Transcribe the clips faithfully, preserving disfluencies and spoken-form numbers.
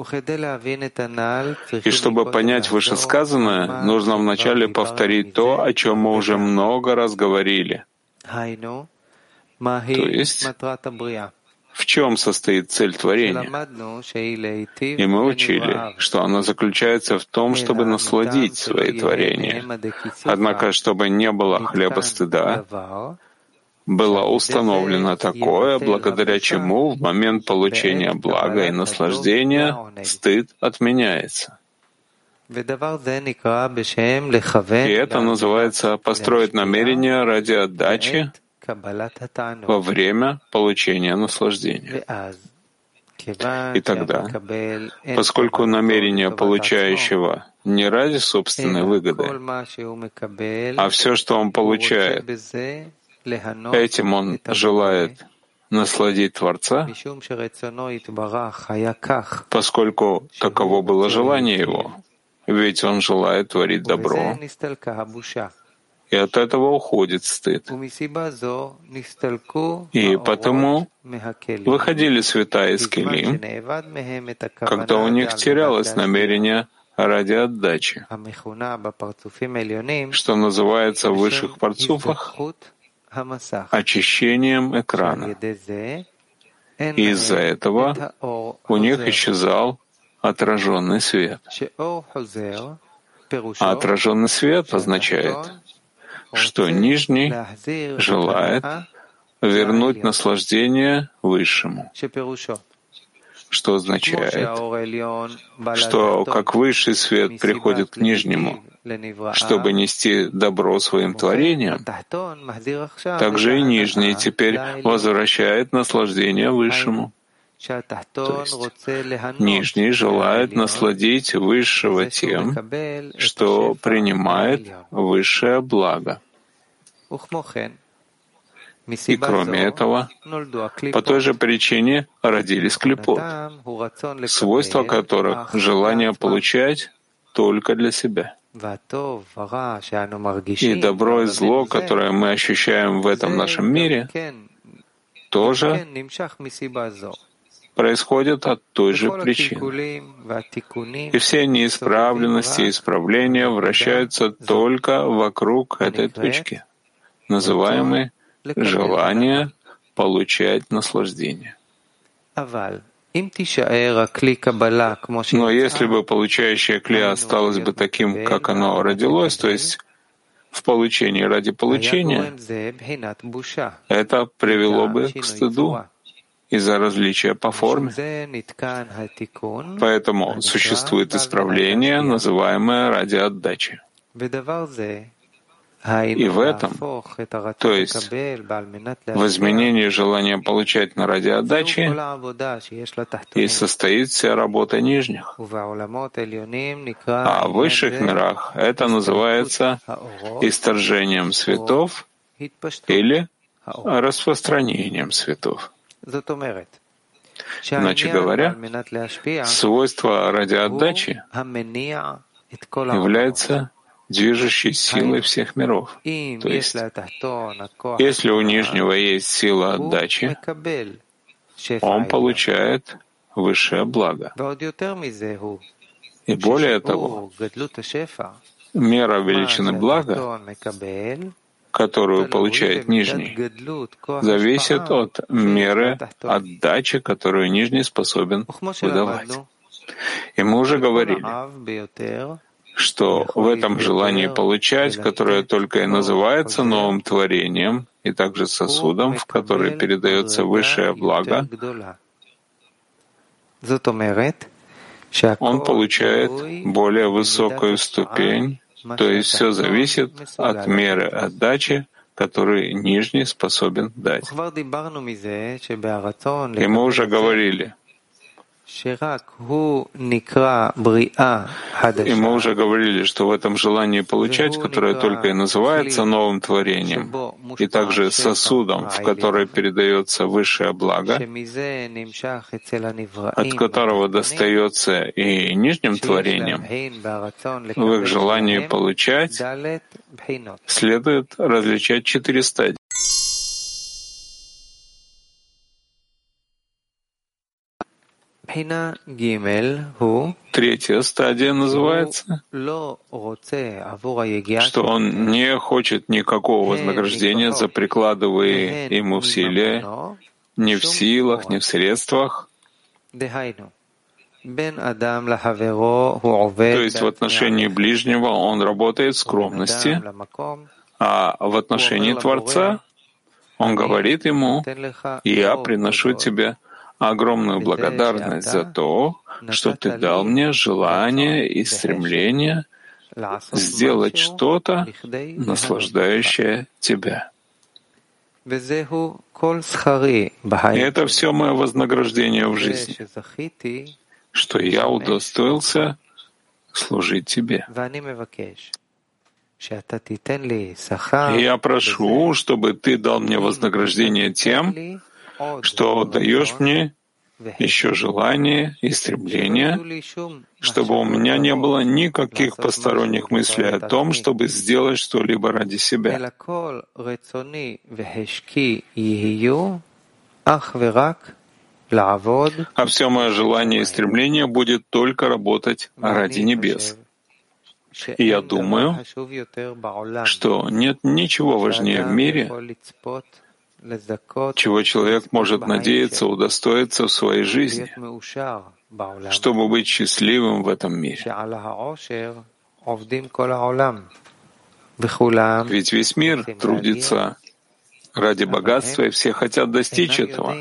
И чтобы понять вышесказанное, нужно вначале повторить то, о чем мы уже много раз говорили. То есть, в чем состоит цель творения? И мы учили, что она заключается в том, чтобы насладить свои творения. Однако, чтобы не было хлеба стыда, было установлено такое, благодаря чему в момент получения блага и наслаждения стыд отменяется. И это называется построить намерение ради отдачи во время получения наслаждения. И тогда, поскольку намерение получающего не ради собственной выгоды, а все, что он получает, этим он желает насладить Творца, поскольку таково было желание его, ведь он желает творить добро, и от этого уходит стыд. И потому выходили святая из Келим, когда у них терялось намерение ради отдачи, что называется в высших парцуфах очищением экрана. И из-за этого у них исчезал отраженный свет. А отраженный свет означает, что нижний желает вернуть наслаждение высшему, что означает, что как высший свет приходит к нижнему, чтобы нести добро своим творениям, также и нижний теперь возвращает наслаждение высшему. То есть нижний желает насладить высшего тем, что принимает высшее благо. И кроме этого, по той же причине родились клипот, свойства которых — желание получать только для себя. И добро и зло, которое мы ощущаем в этом нашем мире, тоже происходят от той же причины. И все неисправленности и исправления вращаются только вокруг этой точки, называемой желание получать наслаждение. Но если бы получающее кли осталось бы таким, как оно родилось, то есть в получении ради получения, это привело бы к стыду из-за различия по форме. Поэтому существует исправление, называемое ради отдачи. И в этом, то есть в изменении желания получать на ради отдачи, и состоит вся работа нижних. А в высших мирах это называется исторжением светов или распространением светов. Иначе говоря, свойство ради отдачи является движущей силой всех миров. То есть, если у нижнего есть сила отдачи, он получает высшее благо. И более того, мера величины блага, которую получает нижний, зависит от меры отдачи, которую нижний способен выдавать. И мы уже говорили, что в этом желании получать, которое только и называется новым творением, и также сосудом, в который передается высшее благо, он получает более высокую ступень, то есть все зависит от меры отдачи, которую нижний способен дать. И мы уже говорили, И мы уже говорили, что в этом желании получать, которое только и называется новым творением, и также сосудом, в который передается высшее благо, от которого достается и нижним творениям, в их желании получать следует различать четыре стадии. Третья стадия называется, что он не хочет никакого вознаграждения за прикладываемые ему усилия, ни в силах, ни в средствах. То есть в отношении ближнего он работает в скромности, а в отношении Творца он говорит ему: «Я приношу тебе огромную благодарность за то, что ты дал мне желание и стремление сделать что-то, наслаждающее тебя». И это все мое вознаграждение в жизни, что я удостоился служить тебе. И я прошу, чтобы ты дал мне вознаграждение тем, что даешь мне еще желание и стремление, чтобы у меня не было никаких посторонних мыслей о том, чтобы сделать что-либо ради себя. А все мое желание и стремление будет только работать ради небес. И я думаю, что нет ничего важнее в мире, чего человек может надеяться удостоиться в своей жизни, чтобы быть счастливым в этом мире. Ведь весь мир трудится ради богатства, и все хотят достичь этого.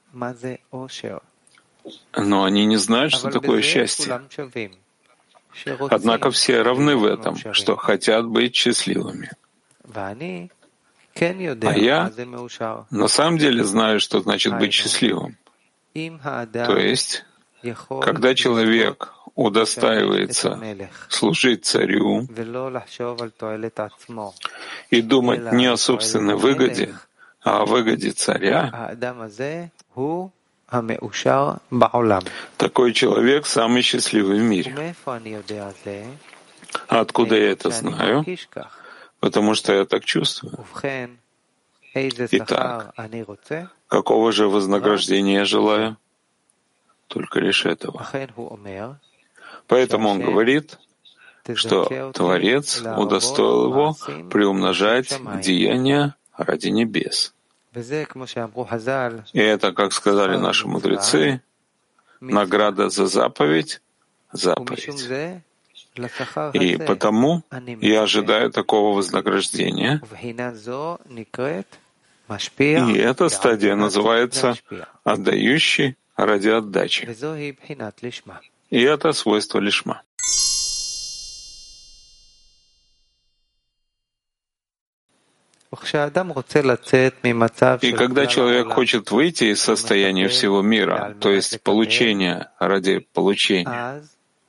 Но они не знают, что такое счастье. Однако все равны в этом, что хотят быть счастливыми. А я на самом деле знаю, что значит быть счастливым. То есть, когда человек удостаивается служить царю и думать не о собственной выгоде, а о выгоде царя, такой человек самый счастливый в мире. А откуда я это знаю? Потому что я так чувствую. Итак, какого же вознаграждения я желаю? Только лишь этого. Поэтому он говорит, что Творец удостоил его приумножать деяния ради небес. И это, как сказали наши мудрецы, награда за заповедь — заповедь. И потому я ожидаю такого вознаграждения. И эта стадия называется «отдающий ради отдачи». И это свойство лишма. И когда человек хочет выйти из состояния всего мира, то есть получения ради получения,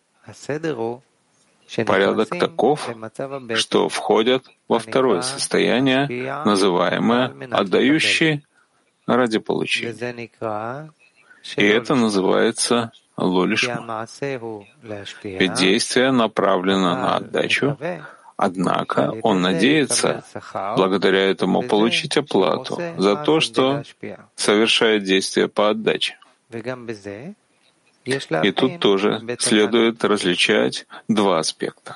порядок таков, что входят во второе состояние, называемое «отдающий ради получения». И это называется ло-лишма. Ведь действие направлено на отдачу, однако он надеется благодаря этому получить оплату за то, что совершает действие по отдаче. И тут тоже следует различать два аспекта.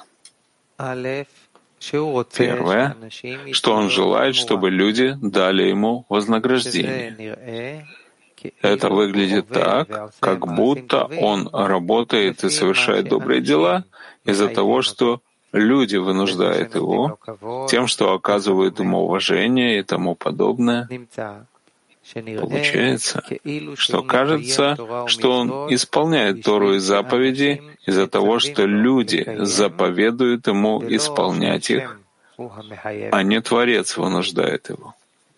Первое, что он желает, чтобы люди дали ему вознаграждение. Это выглядит так, как будто он работает и совершает добрые дела из-за того, что люди вынуждают его тем, что оказывают ему уважение и тому подобное. Получается, что кажется, что он исполняет Тору и заповеди из-за того, что люди заповедуют ему исполнять их, а не Творец вынуждает его.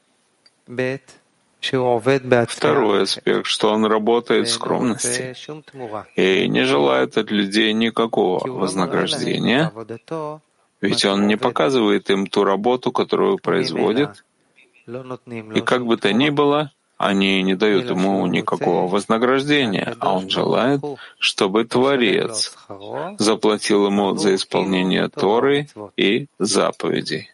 Второй аспект, что он работает в скромности и не желает от людей никакого вознаграждения, ведь он не показывает им ту работу, которую производит, и как бы то ни было, они не дают ему никакого вознаграждения, а он желает, чтобы Творец заплатил ему за исполнение Торы и заповедей.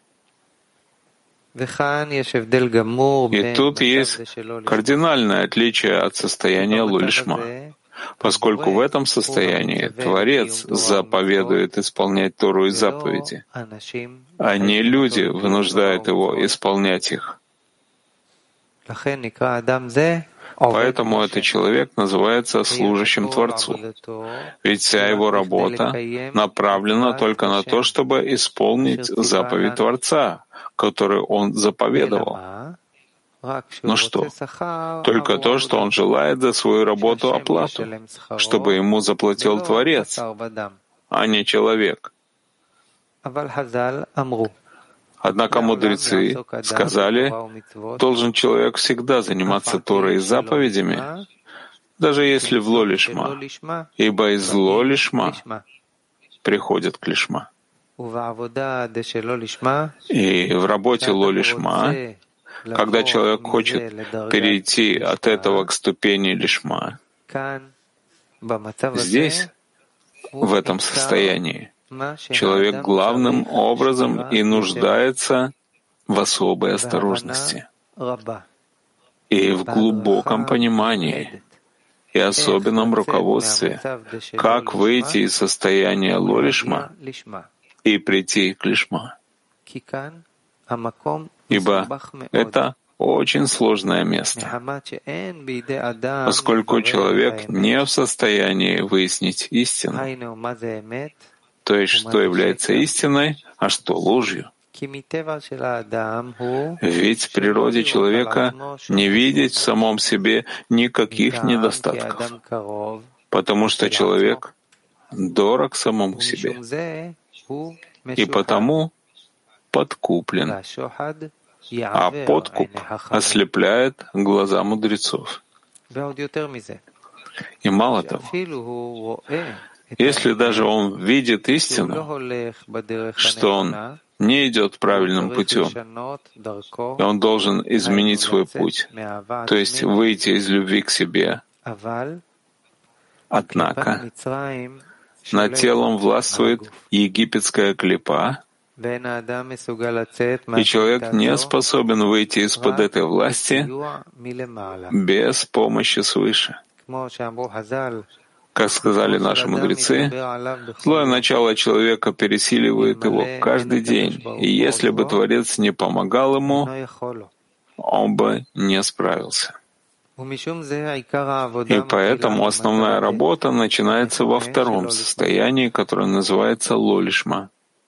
И тут есть кардинальное отличие от состояния ло-лишма. поскольку в этом состоянии Творец заповедует исполнять Тору и заповеди, а не люди вынуждают его исполнять их. Поэтому этот человек называется служащим Творцу, ведь вся его работа направлена только на то, чтобы исполнить заповедь Творца, которую он заповедовал. Ну что? Только то, что он желает за свою работу оплату, чтобы ему заплатил Творец, а не человек. Однако мудрецы сказали, должен человек всегда заниматься Торой и заповедями, даже если в ло-лишма, ибо из ло-лишма приходит к лишма. И в работе ло-лишма, когда человек хочет перейти от этого к ступени лишма, здесь, в этом состоянии, человек главным образом и нуждается в особой осторожности и в глубоком понимании и особенном руководстве, как выйти из состояния ло-лишма и прийти к лишма. Ибо это очень сложное место, поскольку человек не в состоянии выяснить истину, то есть что является истиной, а что ложью. Ведь в природе человека не видеть в самом себе никаких недостатков, потому что человек дорог самому себе, и потому подкуплен, а подкуп ослепляет глаза мудрецов. И мало того, если даже он видит истину, что он не идет правильным путем, и он должен изменить свой путь, то есть выйти из любви к себе, однако над телом властвует египетская клипа, и человек не способен выйти из-под этой власти без помощи свыше. Как сказали наши мудрецы, злое начало человека пересиливает его каждый день, и если бы Творец не помогал ему, он бы не справился. И поэтому основная работа начинается во втором состоянии, которое называется ло-лишма.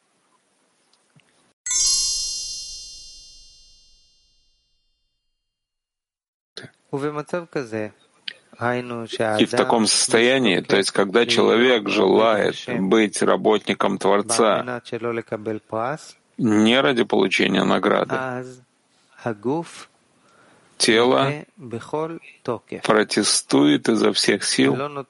И в таком состоянии, то есть когда человек желает быть работником Творца не ради получения награды, тело протестует изо всех сил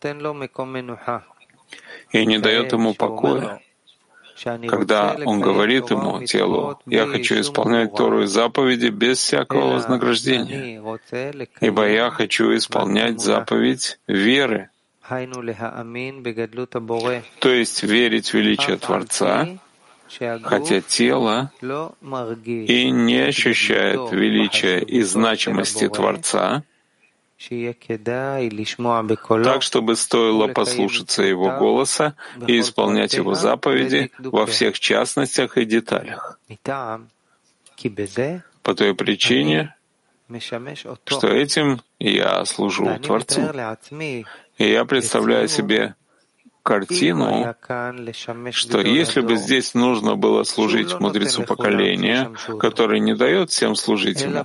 и не дает ему покоя. Когда он говорит ему, телу, «Я хочу исполнять Тору и заповеди без всякого вознаграждения, ибо я хочу исполнять заповедь веры», то есть верить в величие Творца, хотя тело и не ощущает величия и значимости Творца, так, чтобы стоило послушаться Его голоса и исполнять Его заповеди во всех частностях и деталях. По той причине, что этим я служу Творцу. И я представляю себе картину, что если бы здесь нужно было служить мудрецу поколения, который не дает всем служить ему,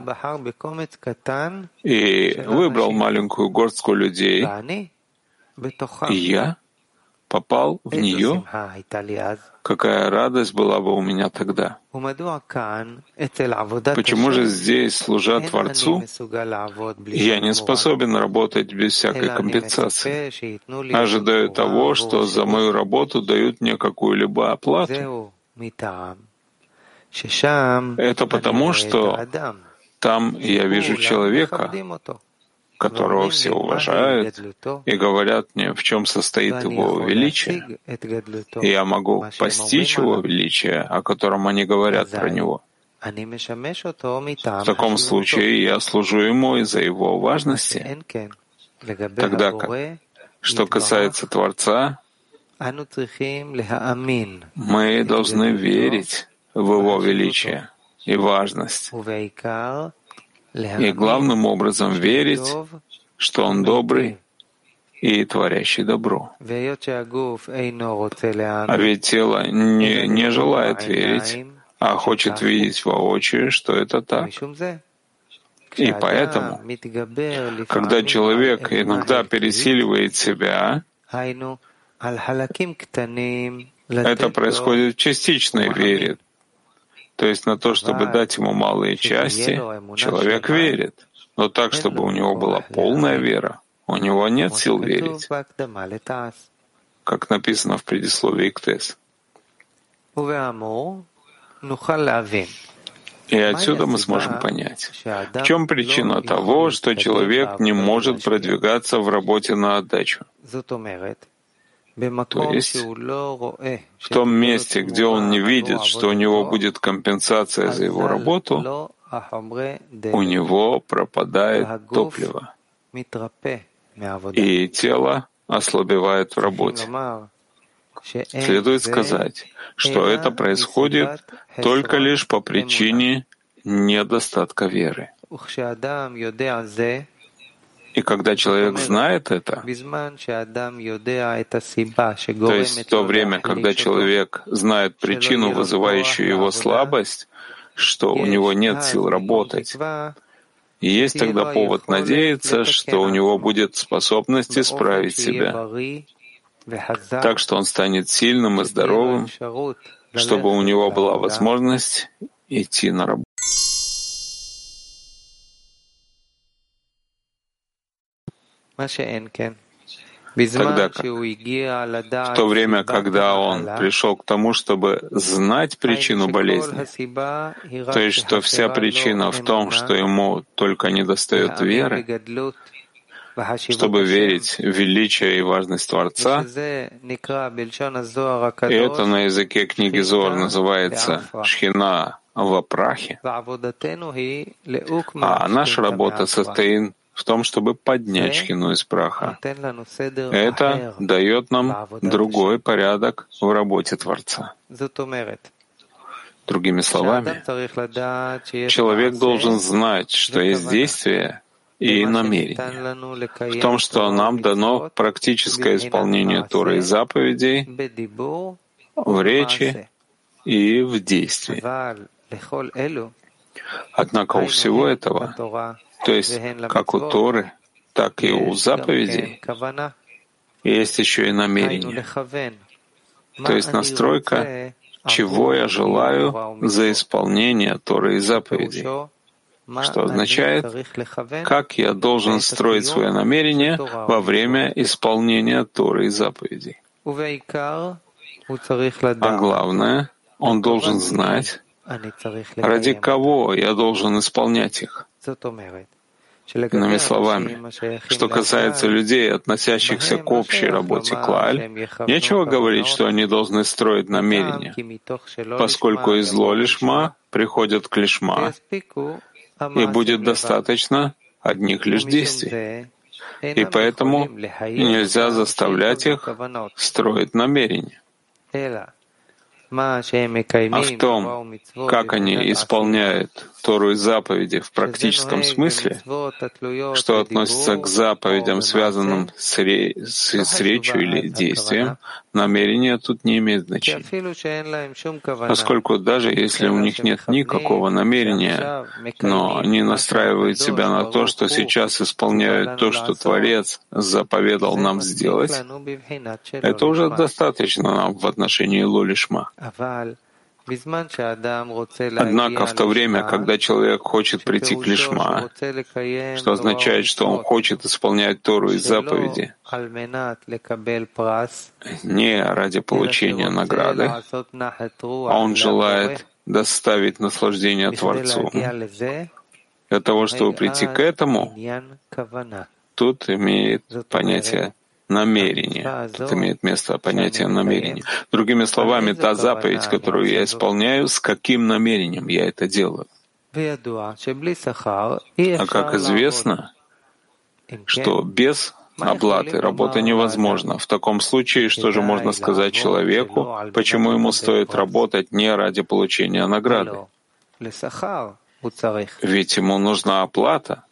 и выбрал маленькую горстку людей, и я попал в нее, какая радость была бы у меня тогда. Почему же здесь, служа Творцу, я не способен работать без всякой компенсации, ожидая того, что за мою работу дают мне какую-либо оплату? Это потому, что там я вижу человека, которого все уважают и говорят мне, в чем состоит его величие, и я могу постичь его величие, о котором они говорят про него. В таком случае я служу ему из-за его важности, тогда как Что касается Творца, мы должны верить в Его величие и важность. И главным образом верить, что Он добрый и творящий добро. А ведь тело не, не желает верить, а хочет видеть воочию, что это так. И поэтому, когда человек иногда пересиливает себя, это происходит в частичной вере, то есть на то, чтобы дать ему малые части, человек верит, но так, чтобы у него была полная вера, у него нет сил верить, как написано в предисловии к ТЭС. И отсюда мы сможем понять, в чем причина того, что человек не может продвигаться в работе на отдачу. То есть в том месте, где он не видит, что у него будет компенсация за его работу, у него пропадает топливо, и тело ослабевает в работе. Следует сказать, что это происходит только лишь по причине недостатка веры. И когда человек знает это, то есть в то время, когда человек знает причину, вызывающую его слабость, что у него нет сил работать, и есть тогда повод надеяться, что у него будет способность исправить себя, так что он станет сильным и здоровым, чтобы у него была возможность идти на работу. Тогда как в то время, когда он пришел к тому, чтобы знать причину болезни, то есть что вся причина в том, что ему только недостает веры, чтобы верить в величие и важность Творца, и это на языке книги Зоар называется «Шхина во прахе», а наша работа состоит в том, чтобы поднять шхину из праха. Это дает нам другой порядок в работе Творца. Другими словами, человек должен знать, что есть действие и намерение, в том, что нам дано практическое исполнение Торы и заповедей в речи и в действии. Однако у всего этого, то есть как у Торы, так и у заповедей, есть еще и намерение, то есть настройка, чего я желаю за исполнение Торы и заповедей, что означает, как я должен строить свое намерение во время исполнения Торы и заповедей. А главное, он должен знать, ради кого я должен исполнять их. Иными словами, что касается людей, относящихся к общей работе клаль, нечего говорить, что они должны строить намерения, поскольку из ло лишма приходят к лишма, и будет достаточно одних лишь действий. И поэтому нельзя заставлять их строить намерения. А в том, как они исполняют Тору и заповеди в практическом смысле, что относится к заповедям, связанным с, ре... с, с речью или действием, намерение тут не имеет значения. Поскольку даже если у них нет никакого намерения, но они настраивают себя на то, что сейчас исполняют то, что Творец заповедал нам сделать, это уже достаточно нам в отношении ло лишма. Однако в то время, когда человек хочет прийти к лишма, что означает, что он хочет исполнять Тору и заповеди не ради получения награды, а он желает доставить наслаждение Творцу. Для того, чтобы прийти к этому, тут имеет понятие намерение. Тут имеет место понятие намерения. Другими словами, та заповедь, которую я исполняю, с каким намерением я это делаю. А как известно, что без оплаты работы невозможно. В таком случае, что же можно сказать человеку, почему ему стоит работать не ради получения награды? Ведь ему нужна оплата.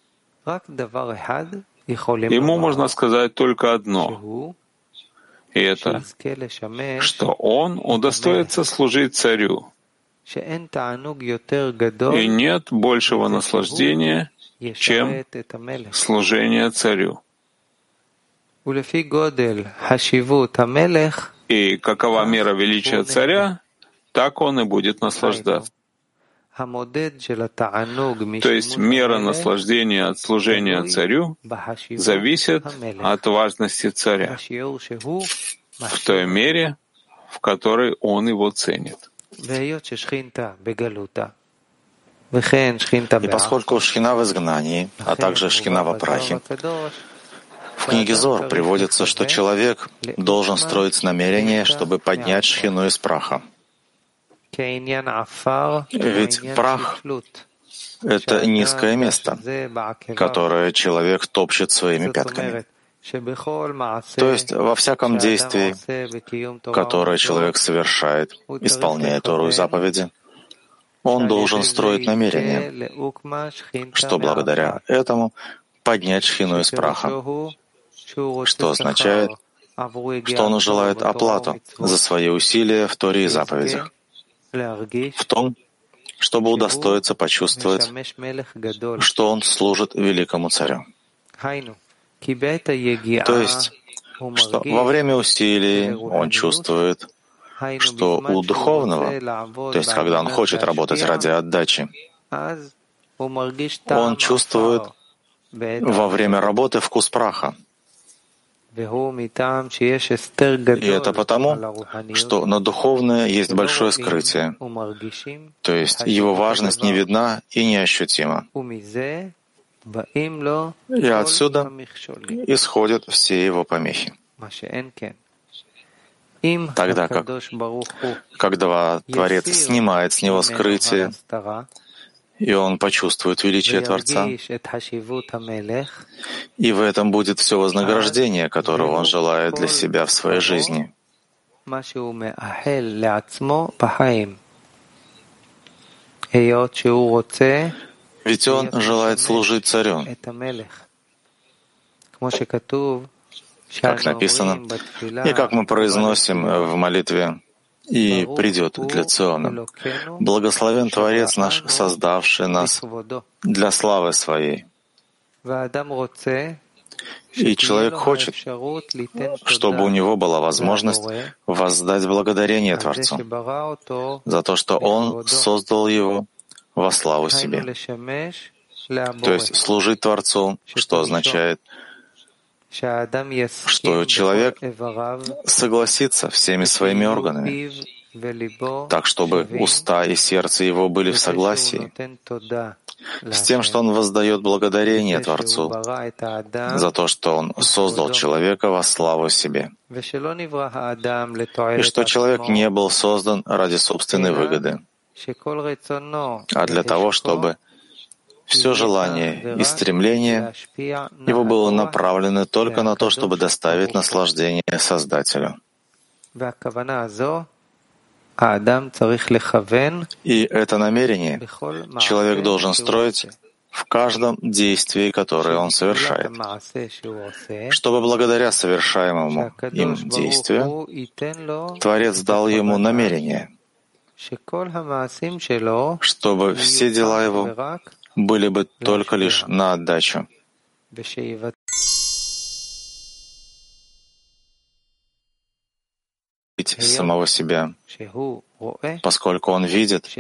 Ему можно сказать только одно, и это, что он удостоится служить царю. И нет большего наслаждения, чем служение царю. И какова мера величия царя, так он и будет наслаждаться. То есть мера наслаждения от служения царю зависит от важности царя в той мере, в которой он его ценит. И поскольку Шхина в изгнании, а также Шхина во прахе, в книге Зоар приводится, что человек должен строить намерение, чтобы поднять Шхину из праха. Ведь прах — это низкое место, которое человек топчет своими пятками. То есть во всяком действии, которое человек совершает, исполняя Тору и заповеди, он должен строить намерение, что благодаря этому поднять Шхину из праха, что означает, что он желает оплату за свои усилия в Торе и заповедях, в том, чтобы удостоиться почувствовать, что он служит великому царю. То есть, что во время усилий он чувствует, что у духовного, то есть когда он хочет работать ради отдачи, он чувствует во время работы вкус праха. И это потому, что на духовное есть большое скрытие, то есть его важность не видна и неощутима. И отсюда исходят все его помехи. Тогда как, когда Творец снимает с него скрытие, и он почувствует величие Творца, и в этом будет все вознаграждение, которого он желает для себя в своей жизни. Ведь он желает служить царю. Как написано, и как мы произносим в молитве, «И придет для Циона. Благословен Творец наш, создавший нас для славы Своей». И человек хочет, чтобы у него была возможность воздать благодарение Творцу за то, что Он создал его во славу себе. То есть служить Творцу, что означает, что человек согласится всеми своими органами, так, чтобы уста и сердце его были в согласии с тем, что он воздает благодарение Творцу за то, что он создал человека во славу себе, и что человек не был создан ради собственной выгоды, а для того, чтобы все желание и стремление его было направлено только на то, чтобы доставить наслаждение Создателю. И это намерение человек должен строить в каждом действии, которое он совершает, чтобы благодаря совершаемому им действию Творец дал ему намерение, чтобы все дела его были бы только лишь на отдачу. Самого себя, поскольку он видит,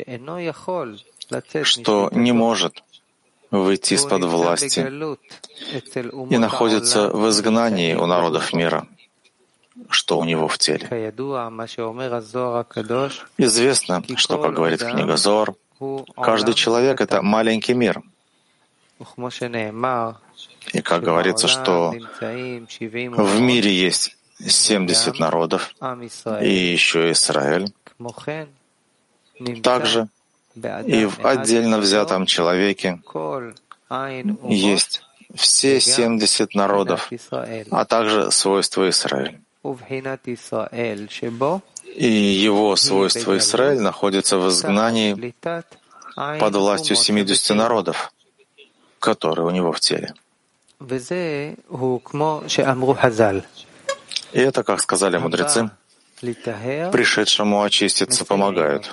что не может выйти из-под власти и находится в изгнании у народов мира, что у него в теле. Известно, что, как говорит книга Зоар, каждый человек — это маленький мир. И как говорится, что в мире есть семьдесят народов и еще Израиль, также и в отдельно взятом человеке есть все семьдесят народов, а также свойства Израиля. И его свойство Израиль находится в изгнании под властью семидесяти народов, которые у него в теле. И это, как сказали мудрецы, пришедшему очиститься помогают.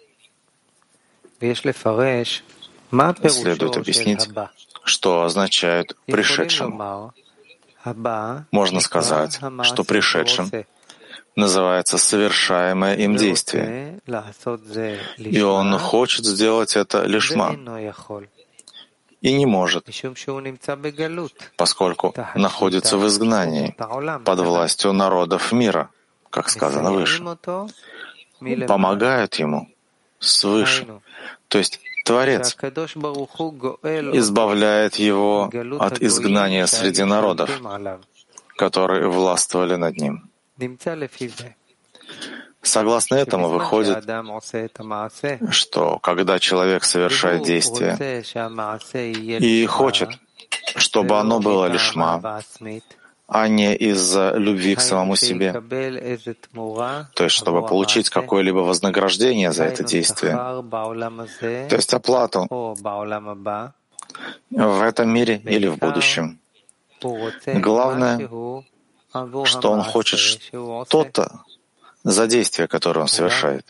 Следует объяснить, что означает «пришедшему». Можно сказать, что пришедшим называется совершаемое им действие, и он хочет сделать это лишма, и не может, поскольку находится в изгнании под властью народов мира, как сказано выше. Помогают ему свыше, то есть Творец избавляет его от изгнания среди народов, которые властвовали над ним. Согласно этому выходит, что когда человек совершает действие и хочет, чтобы оно было лишма, а не из-за любви к самому себе, то есть чтобы получить какое-либо вознаграждение за это действие, то есть оплату в этом мире или в будущем. Главное, что он хочет что-то за действие, которое он совершает.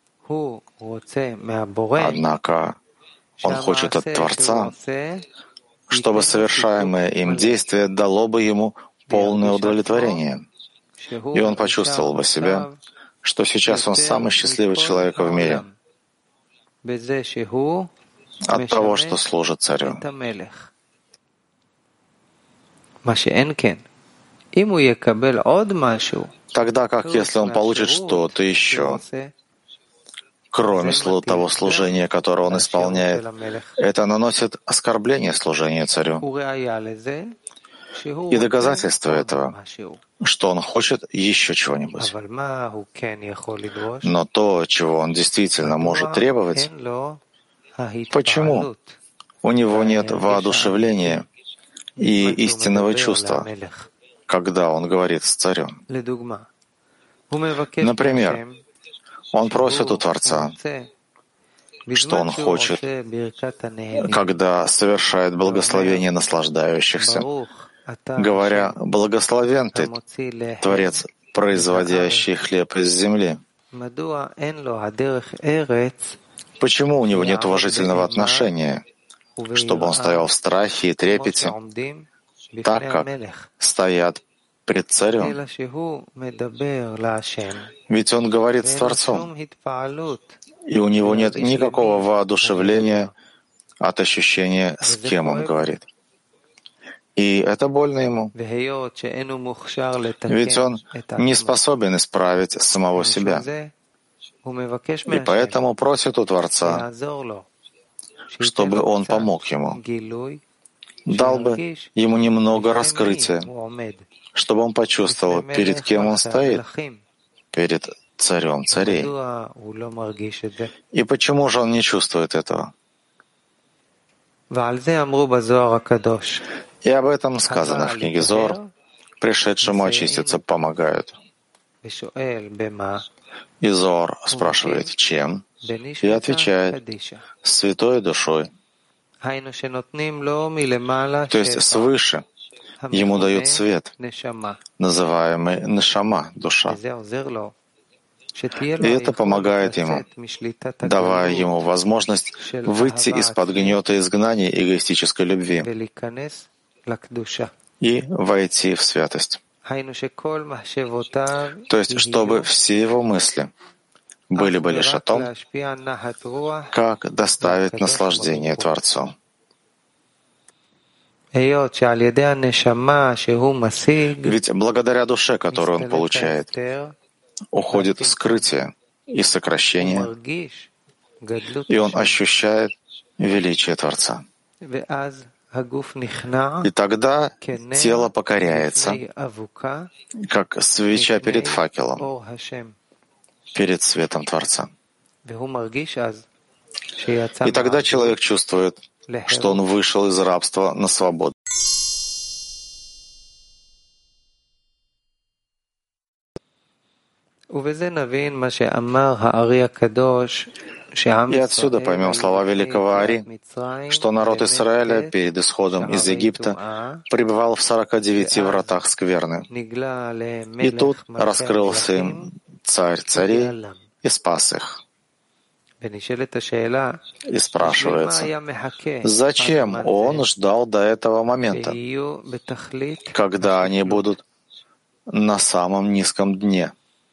Однако он хочет от Творца, чтобы совершаемое им действие дало бы ему полное удовлетворение, и он почувствовал бы себя, что сейчас он самый счастливый человек в мире от того, что служит царю. Тогда как если он получит что-то еще, кроме того служения, которое он исполняет, это наносит оскорбление служению царю. И доказательство этого, что он хочет еще чего-нибудь. Но то, чего он действительно может требовать, почему у него нет воодушевления и истинного чувства, когда он говорит с царем? Например, он просит у Творца, что он хочет, когда совершает благословение наслаждающихся, говоря: «Благословен ты, Творец, производящий хлеб из земли». Почему у него нет уважительного отношения, чтобы он стоял в страхе и трепете, так как стоят пред царем? Ведь он говорит с Творцом, и у него нет никакого воодушевления от ощущения, с кем он говорит. И это больно ему. Ведь он не способен исправить самого себя. И поэтому просит у Творца, чтобы он помог ему, дал бы ему немного раскрытия, чтобы он почувствовал, перед кем он стоит, перед царем царей. И почему же он не чувствует этого? И об этом сказано в книге Зоар: «Пришедшему очиститься помогают». И Зоар спрашивает, чем? И отвечает: святой душой. То есть свыше ему дают свет, называемый нешама, душа. И это помогает ему, давая ему возможность выйти из-под гнета изгнания эгоистической любви и войти в святость. То есть, чтобы все его мысли были бы лишь о том, как доставить наслаждение Творцу. Ведь благодаря душе, которую он получает, уходит скрытие и сокращение, и он ощущает величие Творца. И тогда тело покоряется, как свеча перед факелом, перед светом Творца. И тогда человек чувствует, что он вышел из рабства на свободу. И отсюда поймем слова великого Ари, что народ Израиля перед исходом из Египта пребывал в сорока девяти вратах скверны. И тут раскрылся им царь царей и спас их. И спрашивается, зачем он ждал до этого момента, когда они будут на самом низком дне?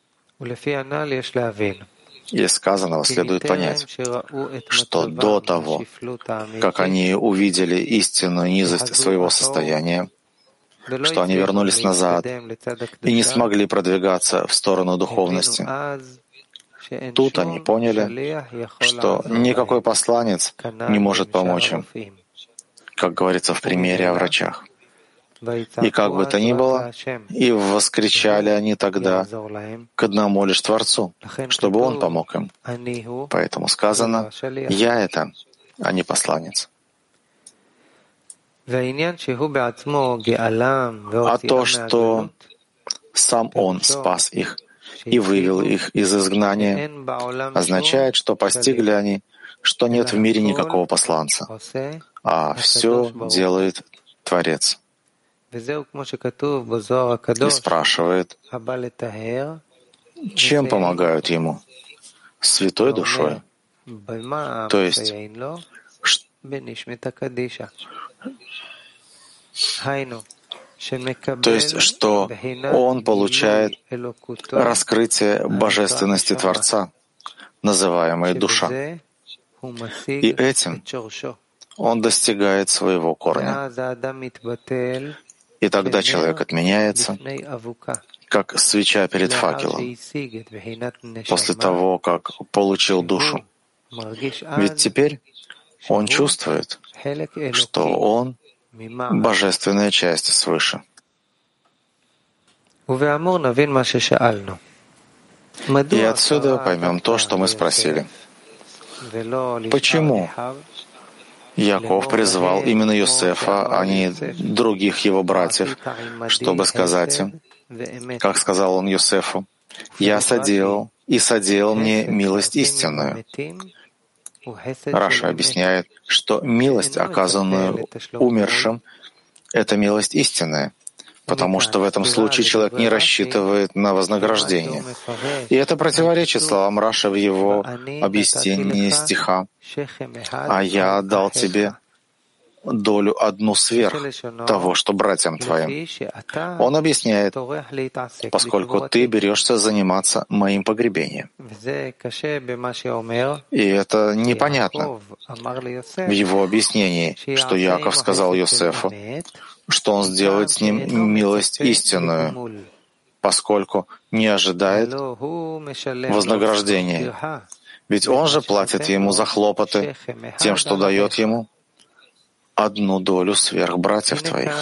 Из сказанного следует понять, что до того, как они увидели истинную низость своего состояния, что они вернулись назад и не смогли продвигаться в сторону духовности, тут они поняли, что никакой посланец не может помочь им, как говорится в примере о врачах. И как бы то ни было, и воскричали они тогда к одному лишь Творцу, чтобы Он помог им. Поэтому сказано, «Я это, а не посланец». А то, что сам Он спас их и вывел их из изгнания, означает, что постигли они, что нет в мире никакого посланца, а все делает Творец. И спрашивает, чем помогают ему? Святой душой. То есть, то есть, что он получает раскрытие божественности Творца, называемой душа. И этим он достигает своего корня. И тогда человек отменяется, как свеча перед факелом, после того, как получил душу. Ведь теперь он чувствует, что он — божественная часть свыше. И отсюда поймем то, что мы спросили. Почему Яков призвал именно Йосефа, а не других его братьев, чтобы сказать им, как сказал он Йосефу, «Я соделал, и соделал мне милость истинную». Раша объясняет, что милость, оказанную умершим, — это милость истинная, потому что в этом случае человек не рассчитывает на вознаграждение. И это противоречит словам Раши в его объяснении стиха «А я дал тебе долю одну сверх того, что братьям твоим». Он объясняет, поскольку ты берешься заниматься моим погребением. И это непонятно в его объяснении, что Яков сказал Йосефу, что он сделает с ним милость истинную, поскольку не ожидает вознаграждения. Ведь он же платит ему за хлопоты тем, что дает ему одну долю сверх братьев твоих.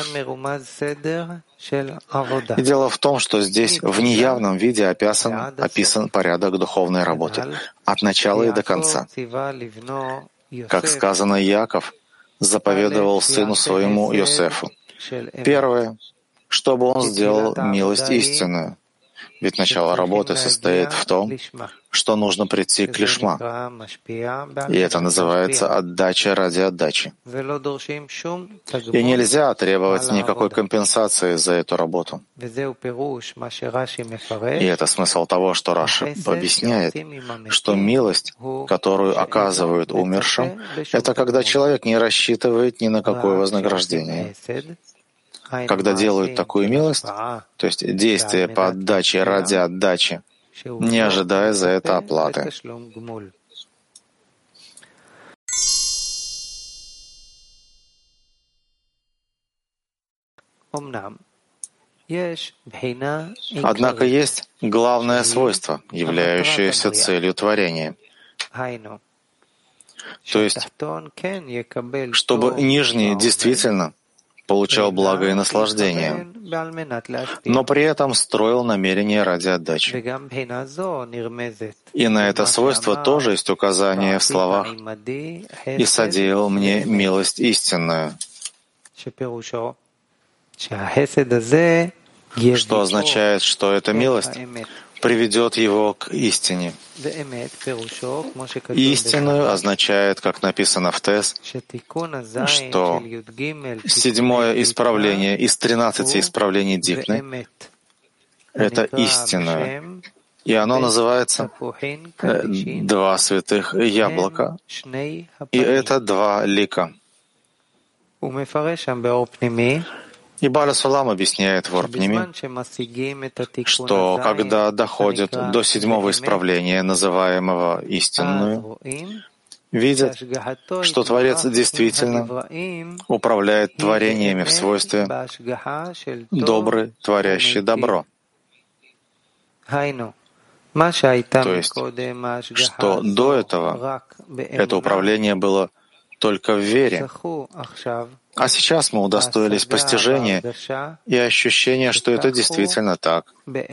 И дело в том, что здесь в неявном виде описан, описан порядок духовной работы от начала и до конца. Как сказано, Яков заповедовал сыну своему Йосефу. Первое, чтобы он сделал милость истинную. Ведь начало работы состоит в том, что нужно прийти к лишма. И это называется отдача ради отдачи. И нельзя требовать никакой компенсации за эту работу. И это смысл того, что Раши объясняет, что милость, которую оказывают умершим, это когда человек не рассчитывает ни на какое вознаграждение. Когда делают такую милость, то есть действие по отдаче ради отдачи, не ожидая за это оплаты. Однако есть главное свойство, являющееся целью творения. То есть, чтобы нижний действительно получал благо и наслаждение, но при этом строил намерение ради отдачи. И на это свойство тоже есть указание в словах «И соделал мне милость истинную», что означает, что эта милость приведет его к истине. Истинную означает, как написано в Тес, что седьмое исправление из тринадцати исправлений Дипны — это истинное, и оно называется «два святых яблока», и это два лика. И Бааля Сулам объясняет в Ор-Пними, что когда доходят до седьмого исправления, называемого истинную, видят, что Творец действительно управляет творениями в свойстве добрый, творящий добро. То есть, что до этого это управление было только в вере, а сейчас мы удостоились постижения и ощущения, что это действительно так.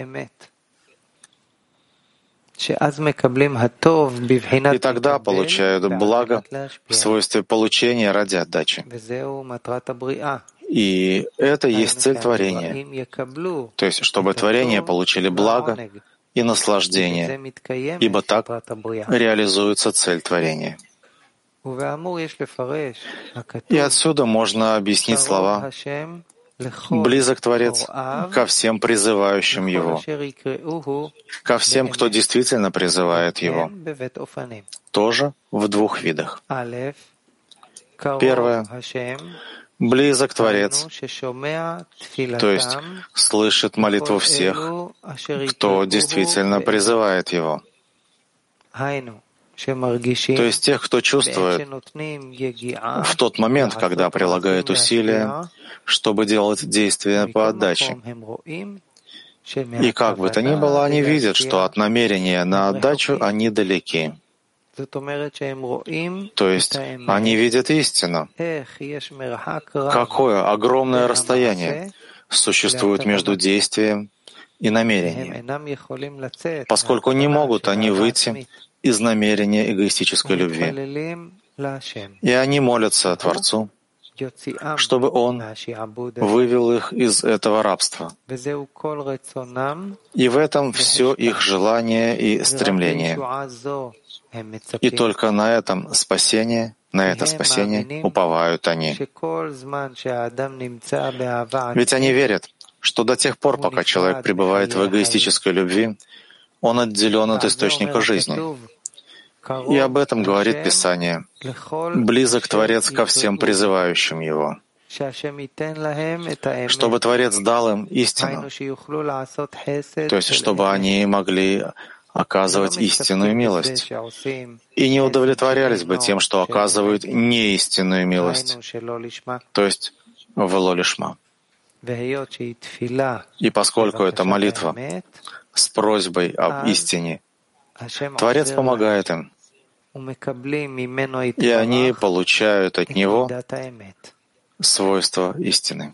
И тогда получают благо в свойстве получения ради отдачи. И это есть цель творения. То есть, чтобы творения получили благо и наслаждение, ибо так реализуется цель творения. И отсюда можно объяснить слова «близок Творец ко всем призывающим Его», ко всем, кто действительно призывает Его, тоже в двух видах. Первое — близок Творец, то есть слышит молитву всех, кто действительно призывает Его. То есть тех, кто чувствует в тот момент, когда прилагает усилия, чтобы делать действия по отдаче. И как бы то ни было, они видят, что от намерения на отдачу они далеки. То есть они видят истину. Какое огромное расстояние существует между действием и намерением, поскольку не могут они выйти из намерения эгоистической любви. И они молятся Творцу, чтобы Он вывел их из этого рабства. И в этом все их желание и стремление. И только на этом спасение, на это спасение уповают они. Ведь они верят, что до тех пор, пока человек пребывает в эгоистической любви, он отделен от источника жизни. И об этом говорит Писание. «Близок Творец ко всем призывающим Его», чтобы Творец дал им истину, то есть чтобы они могли оказывать истинную милость и не удовлетворялись бы тем, что оказывают неистинную милость, то есть вело лишма. И поскольку это молитва с просьбой об истине, Творец помогает им, и они получают от Него свойства истины.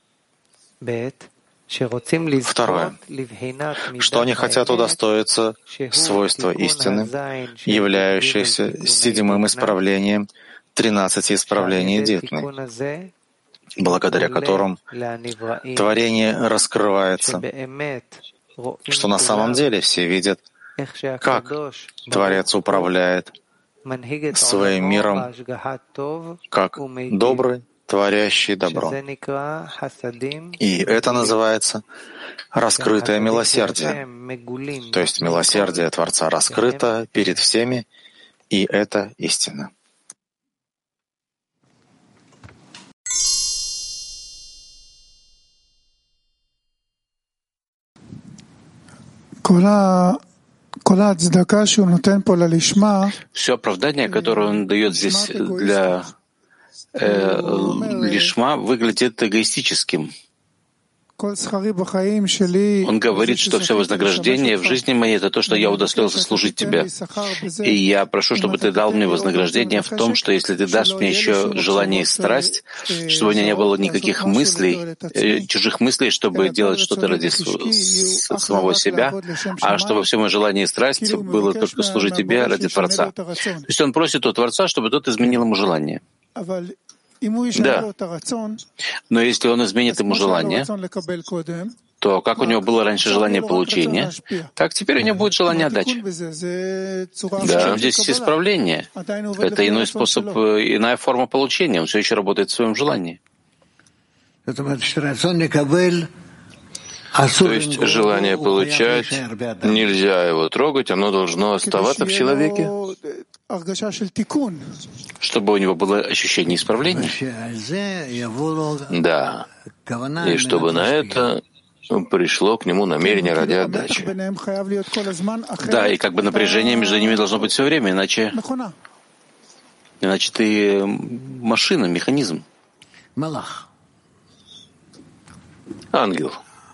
Второе. Что они хотят удостоиться свойства истины, являющихся седьмым исправлением тринадцати исправлений Дипны, благодаря которым творение раскрывается, что на самом деле все видят, как Творец управляет своим миром, как добрый, творящий добро. И это называется раскрытое милосердие. То есть милосердие Творца раскрыто перед всеми, и это истина. Все оправдание, которое он дает здесь для э, лишма, выглядит эгоистическим. Он говорит, что все вознаграждение в жизни моей — это то, что я удостоился служить тебе. И я прошу, чтобы ты дал мне вознаграждение в том, что если ты дашь мне еще желание и страсть, чтобы у меня не было никаких мыслей, чужих мыслей, чтобы делать что-то ради самого себя, а чтобы все мое желание и страсть было только служить тебе ради Творца. То есть он просит у Творца, чтобы тот изменил ему желание. Да. Но если он изменит ему желание, что как у него было раньше желание получения, так теперь у него будет желание отдачи. Да, здесь исправление. Это иной способ, иная форма получения. Он все еще работает в своем желании. То есть желание получать, нельзя его трогать, оно должно оставаться в человеке, чтобы у него было ощущение исправления. Да. И чтобы на это пришло к нему намерение ради отдачи. Да, и как бы напряжение между ними должно быть все время, иначе, иначе ты машина, механизм. Ангел.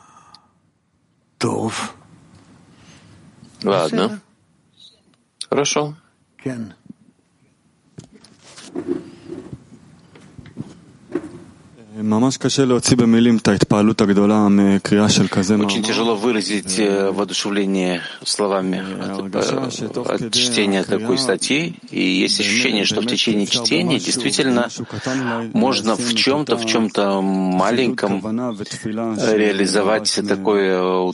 Ладно. Хорошо. Очень тяжело выразить воодушевление словами от, от чтения такой статьи. И есть ощущение, что в течение чтения действительно можно в чем-то, в чем-то маленьком реализовать такое,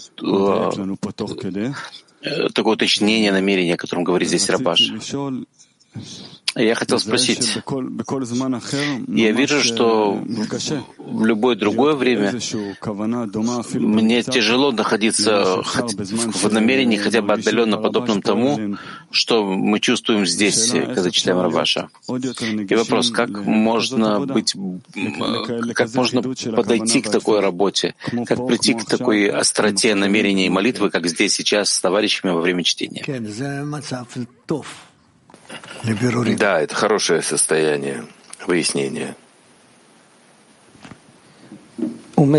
такое уточнение намерения, о котором говорит здесь Рабаш. Я хотел спросить, я вижу, что в любое другое время мне тяжело находиться в намерении хотя бы отдаленно подобном тому, что мы чувствуем здесь, когда читаем Рабаша. И вопрос, как можно быть, как можно подойти к такой работе, как прийти к такой остроте намерения и молитвы, как здесь сейчас с товарищами во время чтения. Да, это хорошее состояние выяснения. Он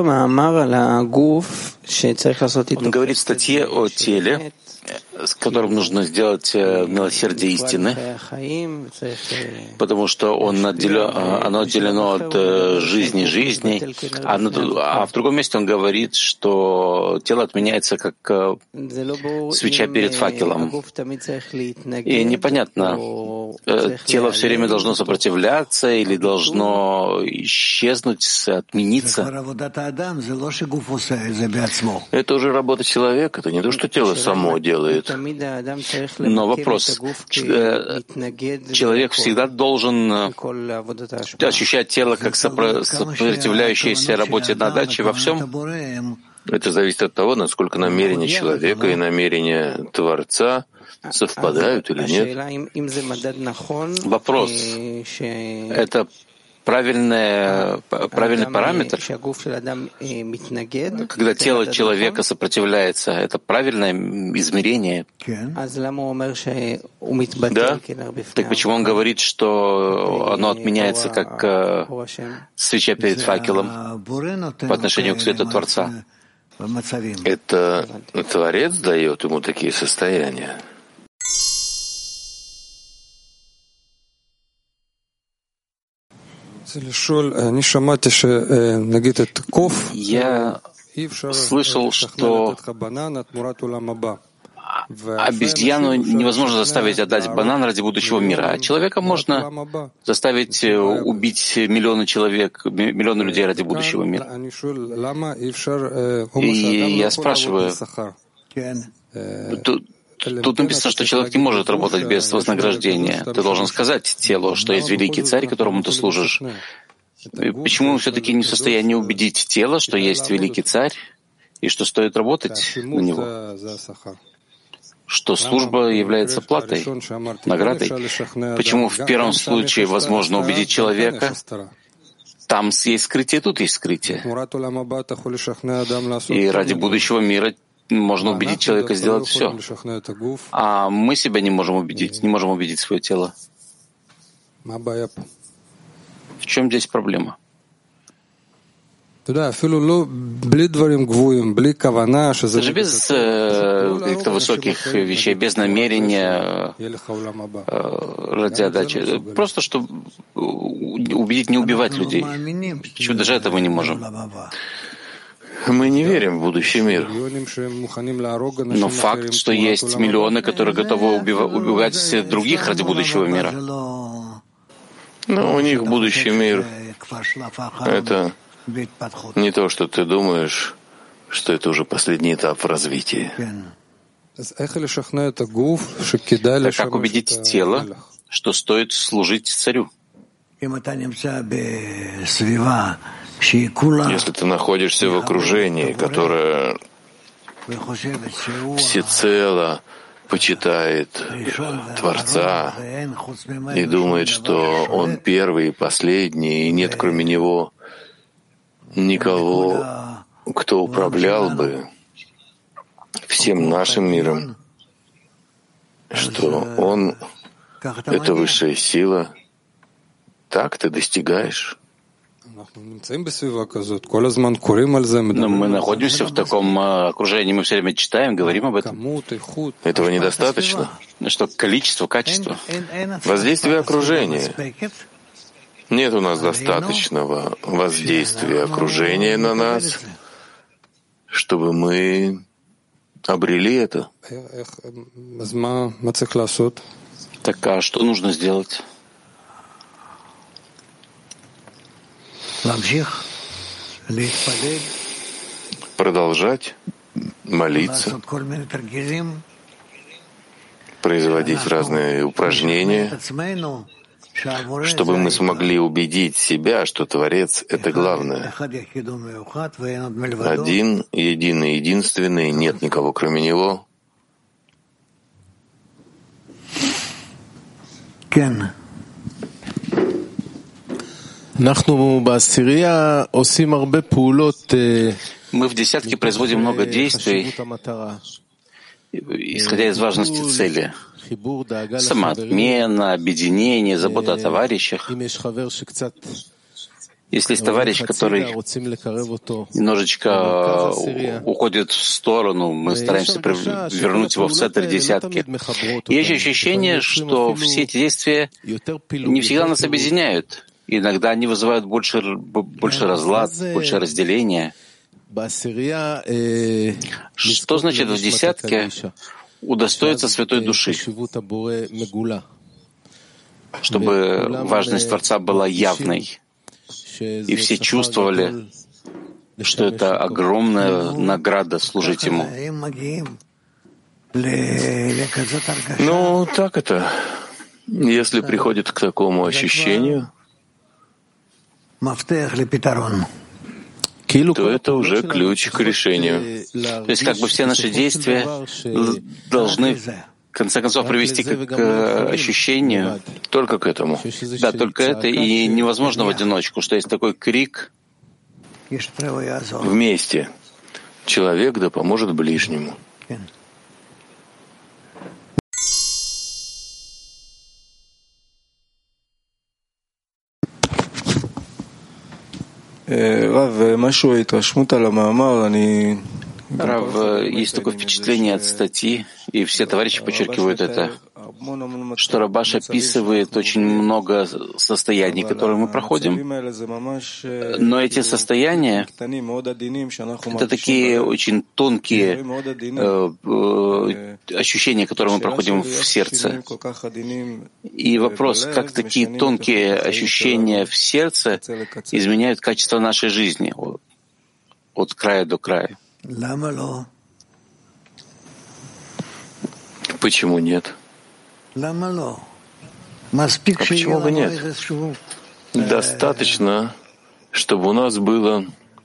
говорит в статье о теле, с которым нужно сделать милосердие истины, потому что он отделен, оно отделено от жизни жизней, а, а в другом месте он говорит, что тело отменяется как свеча перед факелом. И непонятно, тело все время должно сопротивляться или должно исчезнуть, отмениться. Это уже работа человека, это не то, что тело само делает. Но вопрос, человек всегда должен ощущать тело как сопротивляющееся работе на даче во всем. Это зависит от того, насколько намерения человека и намерения Творца совпадают или нет. Вопрос, это правильный, правильный параметр, когда тело человека сопротивляется, это правильное измерение. Да? Так почему он говорит, что оно отменяется как свеча перед факелом по отношению к свету Творца? Это Творец дает ему такие состояния. Я слышал, что обезьяну невозможно заставить отдать банан ради будущего мира, а человека можно заставить убить миллионы человек, миллионы людей ради будущего мира. И я спрашиваю, тут, тут написано, что человек не может работать без вознаграждения. Ты должен сказать телу, что есть великий царь, которому ты служишь. Почему он все-таки не в состоянии убедить тело, что есть великий царь и что стоит работать на него? Что служба является платой, наградой. Почему в первом случае возможно убедить человека? Там есть скрытие, тут есть скрытие. И ради будущего мира можно убедить человека сделать все. А мы себя не можем убедить, не можем убедить свое тело. В чем здесь проблема? Даже без э, каких-то высоких вещей, без намерения э, ради отдачи. Просто чтобы убедить, не убивать людей. Почему даже этого мы не можем? Мы не верим в будущий мир. Но факт, что есть миллионы, которые готовы убивать всех других ради будущего мира. Но у них будущий мир — это не то, что ты думаешь, что это уже последний этап в развитии. Так как убедить тело, что стоит служить царю? Если ты находишься в окружении, которое всецело почитает Творца и думает, что Он первый и последний, и нет кроме Него никого, кто управлял бы всем нашим миром, что Он — это высшая сила, так ты достигаешь. Но мы находимся в таком окружении, мы все время читаем, говорим об этом. Этого недостаточно? Что количество, качество? Воздействие окружения. Нет у нас достаточного воздействия окружения на нас, чтобы мы обрели это. Так а что нужно сделать? Продолжать молиться, производить разные упражнения, чтобы мы смогли убедить себя, что Творец — это главное. Один, единый, единственный, нет никого кроме Него. Мы в десятке производим много действий, исходя из важности цели. Самоотмена, объединение, забота о товарищах. Если есть товарищ, который немножечко уходит в сторону, мы стараемся вернуть его в центр десятки. Есть ощущение, что все эти действия не всегда нас объединяют. Иногда они вызывают больше, больше разлад, больше разделения. Что значит в десятке удостоиться святой души? Чтобы важность Творца была явной, и все чувствовали, что это огромная награда служить Ему. Ну, так это. Если приходит к такому ощущению, то это уже ключ к решению. То есть как бы все наши действия должны в конце концов привести к, к ощущению. Только к этому. Да, только это, и невозможно в одиночку, что есть такой крик. Вместе. Человек да поможет ближнему. Рав, есть такое впечатление от статьи, и все товарищи подчеркивают это, что Рабаш описывает очень много состояний, которые мы проходим. Но эти состояния — это такие очень тонкие э, э, ощущения, которые мы проходим в сердце. И вопрос, как такие тонкие ощущения в сердце изменяют качество нашей жизни от, от края до края. Почему нет? А почему бы нет? Достаточно, чтобы у нас было,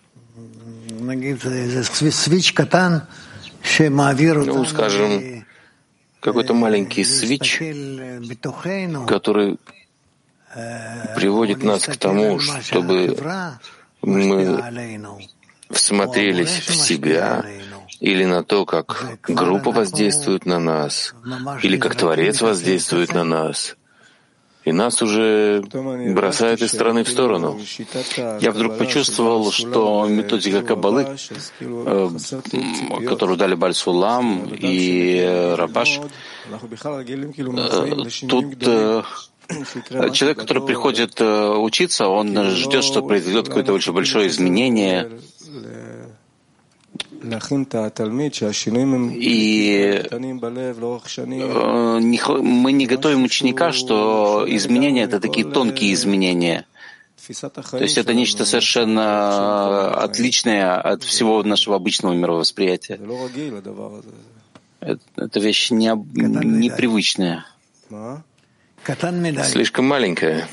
ну, скажем, какой-то маленький свич, который приводит нас к тому, чтобы мы всмотрелись в себя или на то, как группа воздействует на нас, или как Творец воздействует на нас, и нас уже бросает из стороны в сторону. Я вдруг почувствовал, что методика Каббалы, э, которую дали Бааль Сулам и Рабаш, э, тут э, человек, который приходит э, учиться, он ждет, что произойдет какое-то очень большое изменение. И э, не, мы не готовим ученика, что изменения — это такие тонкие изменения. То есть это нечто совершенно отличное от всего нашего обычного мировосприятия. Это вещь не, непривычная. Слишком маленькая.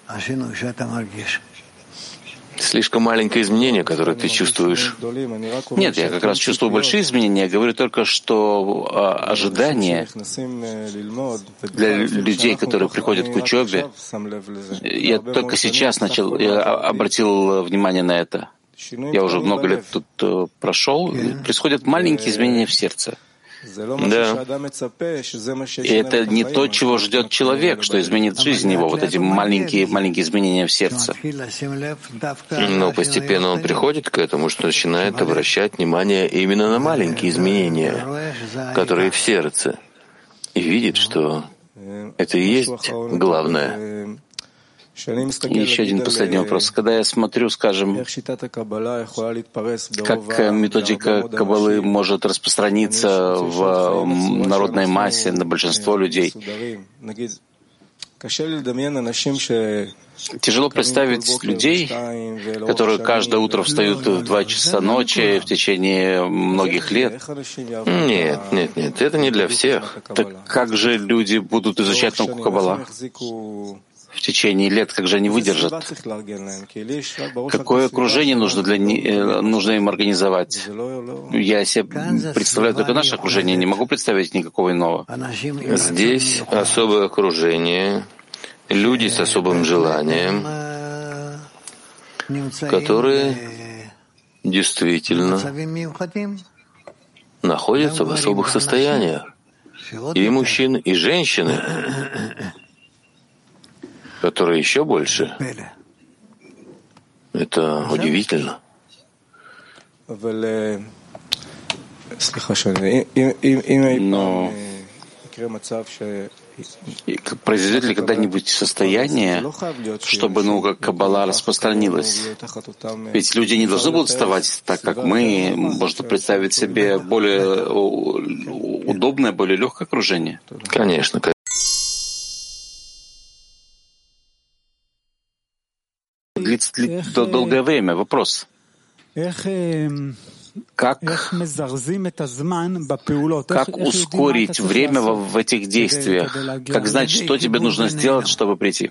Слишком маленькое изменение, которое ты чувствуешь. Нет, я как раз чувствую большие изменения. Я говорю только, что ожидания для людей, которые приходят к учебе, я только сейчас начал, я обратил внимание на это. Я уже много лет тут прошел. Происходят маленькие изменения в сердце. Да. И это не то, чего ждет человек, что изменит жизнь его, вот эти маленькие, маленькие изменения в сердце. Но постепенно он приходит к этому, что начинает обращать внимание именно на маленькие изменения, которые в сердце, и видит, что это и есть главное. И еще один последний вопрос. Когда я смотрю, скажем, как методика Каббалы может распространиться в народной массе на большинство людей, тяжело представить людей, которые каждое утро встают в два часа ночи в течение многих лет. Нет, нет, нет, это не для всех. Так как же люди будут изучать науку Каббала? В течение лет, как же они выдержат? Какое окружение нужно, для, нужно им организовать? Я себе представляю только наше окружение, не могу представить никакого иного. Здесь особое окружение, люди с особым желанием, которые действительно находятся в особых состояниях. И мужчины, и женщины, которые еще больше. Это удивительно. Но произойдет ли когда-нибудь состояние, чтобы наука Каббала распространилась? Ведь люди не должны будут вставать так, как мы. Можно представить себе более удобное, более легкое окружение. Конечно. Длится ли долгое время? Вопрос. Как, как ускорить время в, в этих действиях? Как знать, что тебе нужно сделать, чтобы прийти?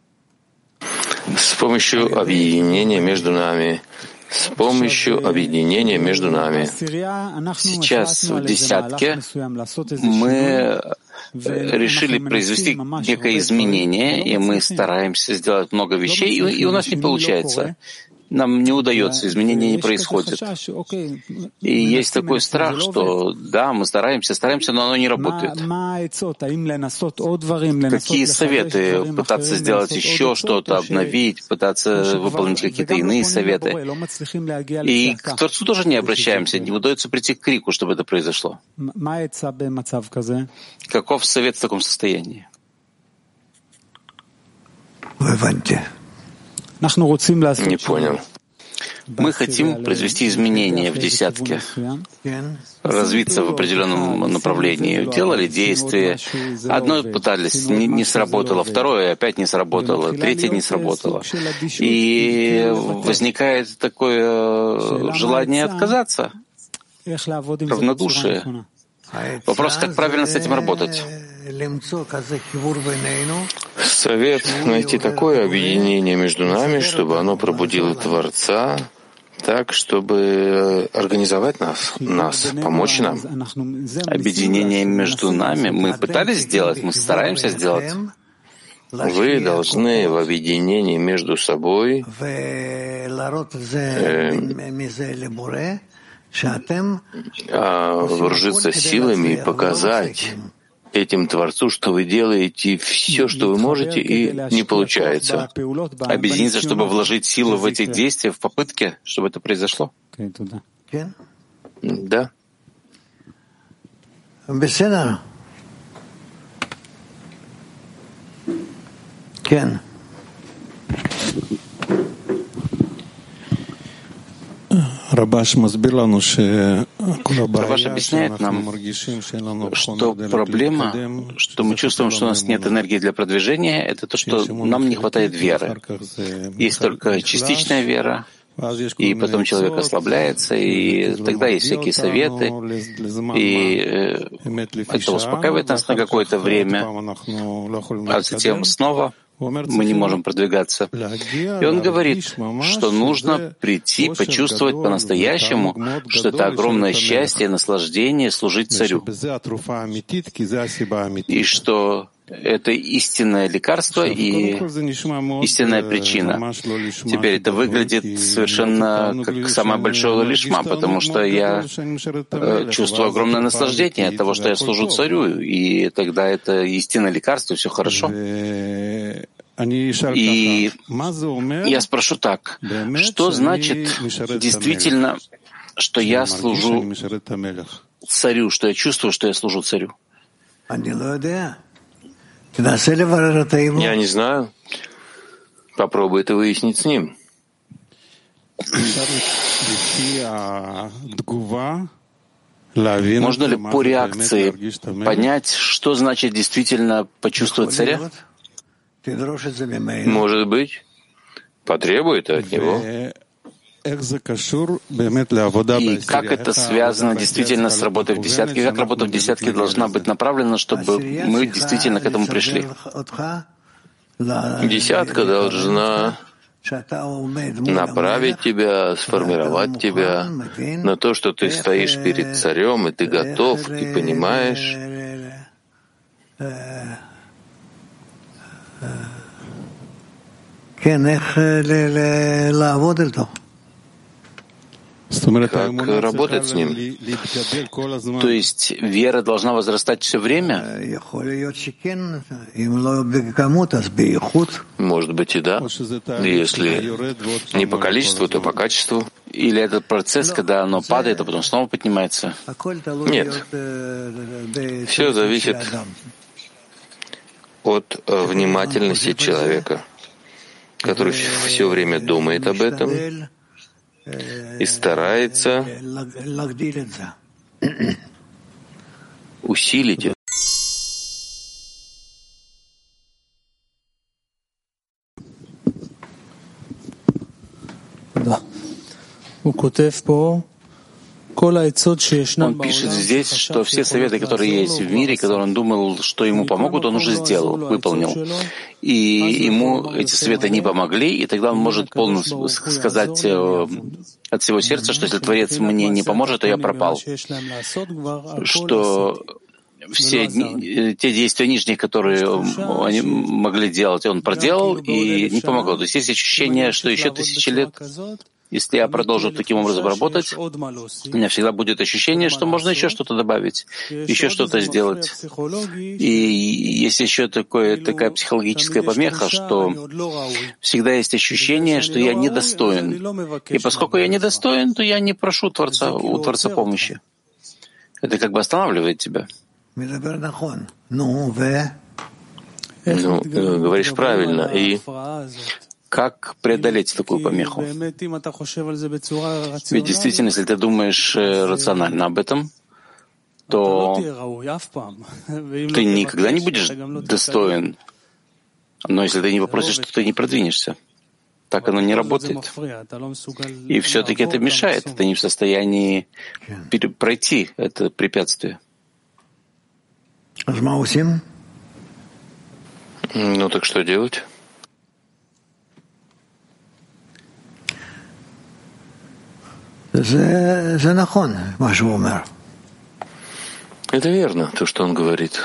С помощью объединения между нами. С помощью объединения между нами. Сейчас в десятке мы решили произвести некое изменение, и мы стараемся сделать много вещей, и, и у нас не получается. Нам не удается, изменения не происходят. И есть такой страх, что да, мы стараемся, стараемся, но оно не работает. Какие советы? Пытаться сделать еще что-то, обновить, пытаться выполнить какие-то иные советы. И к Творцу тоже не обращаемся, не удается прийти к крику, чтобы это произошло. Каков совет в таком состоянии? Не понял. Мы хотим произвести изменения в десятке, развиться в определенном направлении. Делали действия. Одно пытались, не, не сработало, второе опять не сработало, третье не сработало. И возникает такое желание отказаться, равнодушие. Вопрос, как правильно с этим работать? Совет — найти такое объединение между нами, чтобы оно пробудило Творца, так, чтобы организовать нас, нас, помочь нам. Объединение между нами мы пытались сделать, мы стараемся сделать. Вы должны в объединении между собой э, вооружиться силами и показать этим Творцу, что вы делаете все, что вы можете, и не получается. Объединиться, чтобы вложить силы в эти действия, в попытке, чтобы это произошло? Да. Рабаш объясняет нам, что проблема, что мы чувствуем, что у нас нет энергии для продвижения, это то, что нам не хватает веры. Есть только частичная вера, и потом человек ослабляется, и тогда есть всякие советы, и это успокаивает нас на какое-то время, а затем снова мы не можем продвигаться. И он говорит, что нужно прийти, почувствовать по-настоящему, что это огромное счастье и наслаждение служить царю, и что это истинное лекарство и истинная причина. Теперь это выглядит совершенно как самое большое лишма, потому что я э, чувствую огромное наслаждение от того, что я служу царю, и тогда это истинное лекарство, все хорошо. И я спрошу так, что значит действительно, что я служу царю, что я чувствую, что я служу царю? Я не знаю. Попробуй это выяснить с ним. Можно ли по реакции понять, что значит действительно почувствовать царя? Может быть. Потребуй это от него. И как это связано действительно с работой в десятке? Как работа в десятке должна быть направлена, чтобы мы действительно к этому пришли? Десятка должна направить тебя, сформировать тебя на то, что ты стоишь перед царем, и ты готов, и понимаешь, как работать с ним. То есть вера должна возрастать все время? Может быть и да. Если не по количеству, то по качеству. Или этот процесс, когда оно падает, а потом снова поднимается? Нет. Все зависит от внимательности человека, который все время думает об этом и старается усилить это. Да. Он пишет здесь, что все советы, которые есть в мире, которые он думал, что ему помогут, он уже сделал, выполнил. И ему эти советы не помогли, и тогда он может полностью сказать от всего сердца, что если Творец мне не поможет, то я пропал. Что все те действия нижних, которые они могли делать, он проделал и не помогло. То есть есть ощущение, что еще тысячи лет, если я продолжу таким образом работать, у меня всегда будет ощущение, что можно еще что-то добавить, еще что-то сделать. И есть еще такое, такая психологическая помеха, что всегда есть ощущение, что я недостоин. И поскольку я недостоин, то я не прошу Творца, у Творца помощи. Это как бы останавливает тебя. Ну, говоришь правильно. И как преодолеть такую помеху? Ведь действительно, если ты думаешь рационально об этом, то ты никогда не будешь достоин. Но если ты не попросишь, то ты не продвинешься. Так оно не работает. И все-таки это мешает. Ты не в состоянии пройти это препятствие. Ну так что делать? Это верно, то, что он говорит.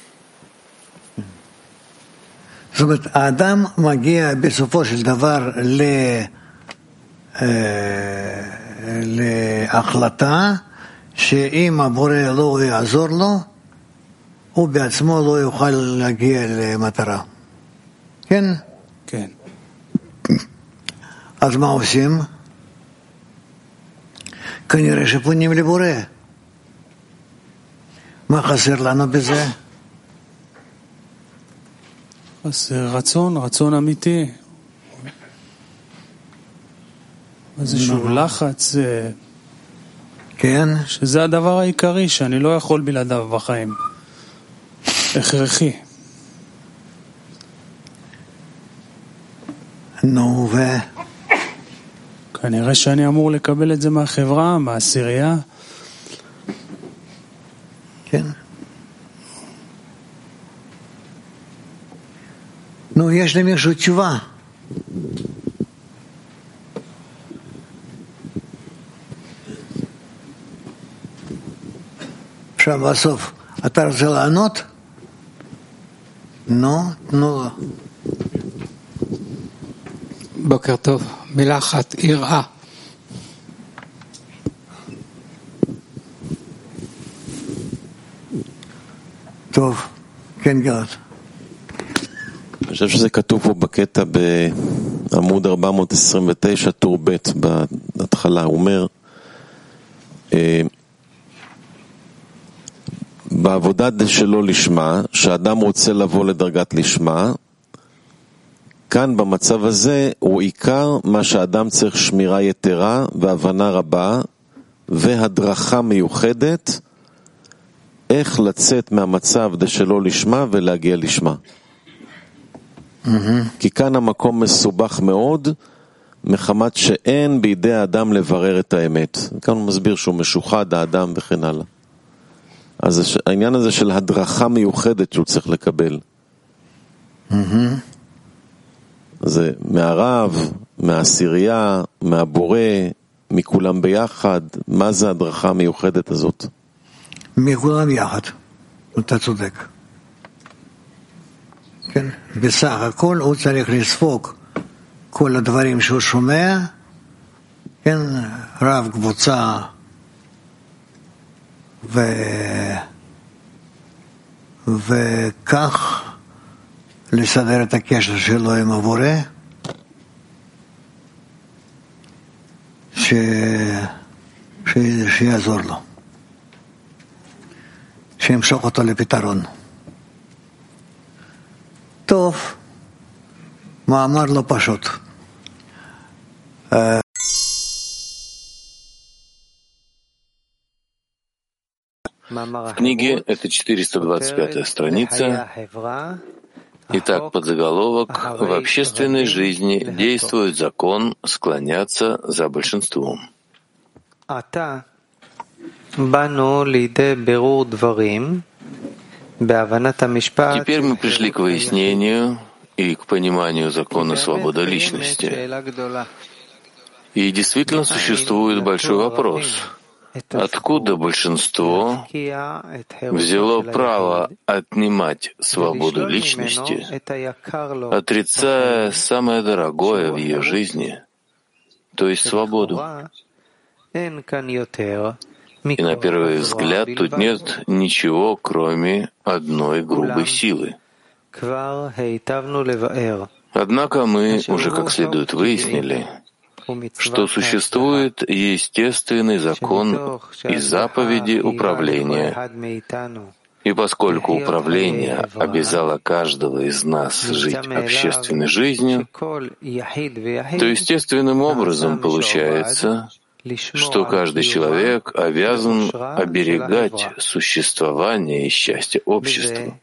האדם מגיע בסופו של דבר להחלטה שאם הבורא לא יעזור לו, הוא בעצמו לא יוכל להגיע למטרה. כן? כן. אז מה עושים? כנראה שפונים לבורא. מה חסר לנו בזה? אז רצון, רצון אמיתי. איזשהו לחץ, שזה הדבר העיקרי שאני לא יכול בלעדיו בחיים. הכרחי. נו, ו... כנראה שאני אמור לקבל את זה מהחברה, מהעשירייה. כן. נו, יש למישהו תשובה. עכשיו בסוף, אתה רוצה לענות? נו, נו. בוקר טוב, מילה אחת, יראה. טוב, כן גרד. אני חושב שזה כתוב פה בקטע בעמוד ארבע מאות עשרים ותשע, טור ב' בהתחלה, הוא אומר, בעבודה שלא לשמה, שאדם רוצה לבוא לדרגת לשמה, כאן במצב הזה הוא עיקר מה שאדם צריך שמירה יתרה והבנה רבה והדרכה מיוחדת איך לצאת מהמצב דשלא לשמה ולהגיע לשמה. Mm-hmm. כי כאן המקום מסובך מאוד מחמת שאין בידי האדם לברר את האמת. כאן הוא מסביר שהוא משוחד האדם וכן הלאה. אז העניין הזה של הדרכה מיוחדת שהוא צריך לקבל. Mm-hmm. זה מהרב, מהעשירייה, מהבורא, מכולם ביחד. מה זה הדרכה המיוחדת הזאת? מכולם יחד. אתה צודק. כן, בסך הכל הוא צריך לספוג כל הדברים שהוא שומע, כן, רב קבוצה ו... וכך לסדר את הקשר שלו עם הבורא, ש... ש... שיעזור לו, שימשוך אותו לפתרון. טוב, מאמר לא פשוט. В книге, это четыреста двадцать пятая страница. Итак, подзаголовок: в общественной жизни действует закон склоняться за большинством. Теперь мы пришли к выяснению и к пониманию закона свободы личности. И действительно существует большой вопрос. Откуда большинство взяло право отнимать свободу личности, отрицая самое дорогое в ее жизни, то есть свободу? И на первый взгляд тут нет ничего, кроме одной грубой силы. Однако мы уже как следует выяснили, что существует естественный закон и заповеди управления. И поскольку управление обязало каждого из нас жить общественной жизнью, то естественным образом получается, что каждый человек обязан оберегать существование и счастье общества.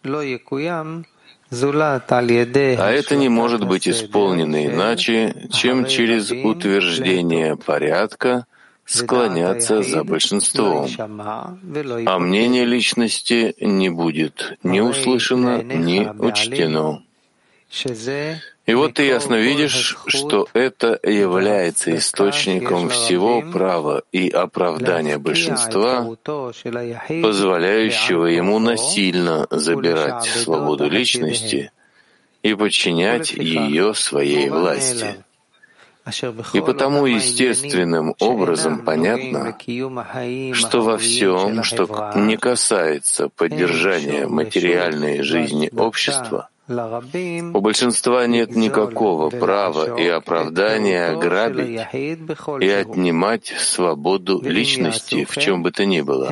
А это не может быть исполнено иначе, чем через утверждение порядка склоняться за большинством, а мнение личности не будет ни услышано, ни учтено. И вот ты ясно видишь, что это является источником всего права и оправдания большинства, позволяющего ему насильно забирать свободу личности и подчинять ее своей власти. И потому естественным образом понятно, что во всем, что не касается поддержания материальной жизни общества, У большинства нет никакого права и оправдания грабить и отнимать свободу личности в чем бы то ни было.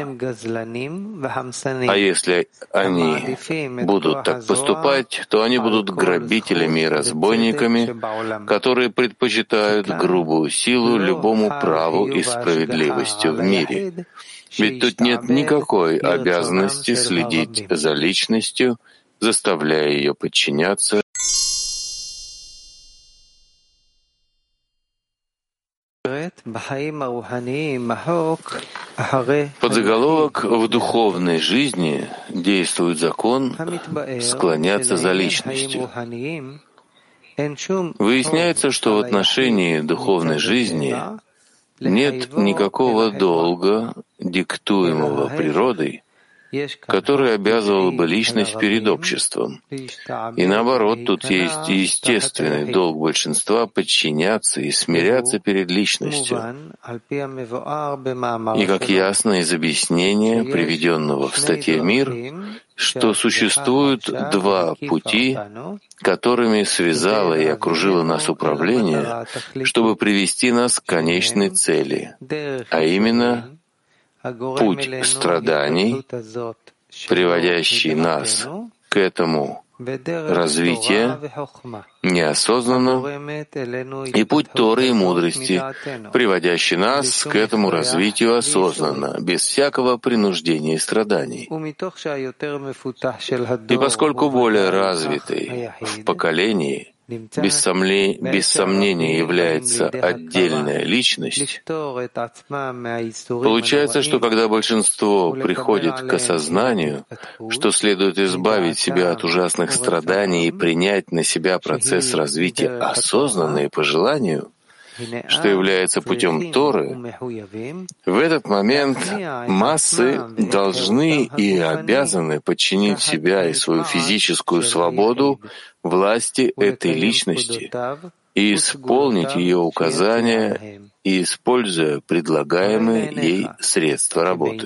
А если они будут так поступать, то они будут грабителями и разбойниками, которые предпочитают грубую силу любому праву и справедливости в мире. Ведь тут нет никакой обязанности следить за личностью, заставляя ее подчиняться. Подзаголовок «В духовной жизни действует закон склоняться за личностью». Выясняется, что в отношении духовной жизни нет никакого долга, диктуемого природой, который обязывал бы личность перед обществом. И наоборот, тут есть естественный долг большинства подчиняться и смиряться перед личностью. И как ясно из объяснения, приведенного в статье «Мир», что существуют два пути, которыми связало и окружило нас управление, чтобы привести нас к конечной цели, а именно путь страданий, приводящий нас к этому развитию неосознанно, и путь Торы и мудрости, приводящий нас к этому развитию осознанно, без всякого принуждения и страданий. И поскольку более развитый в поколении без, сомле... без сомнения является отдельная личность, получается, что когда большинство приходит к осознанию, что следует избавить себя от ужасных страданий и принять на себя процесс развития осознанно и по желанию, что является путем Торы, в этот момент массы должны и обязаны подчинить себя и свою физическую свободу власти этой личности и исполнить ее указания, и используя предлагаемые ей средства работы.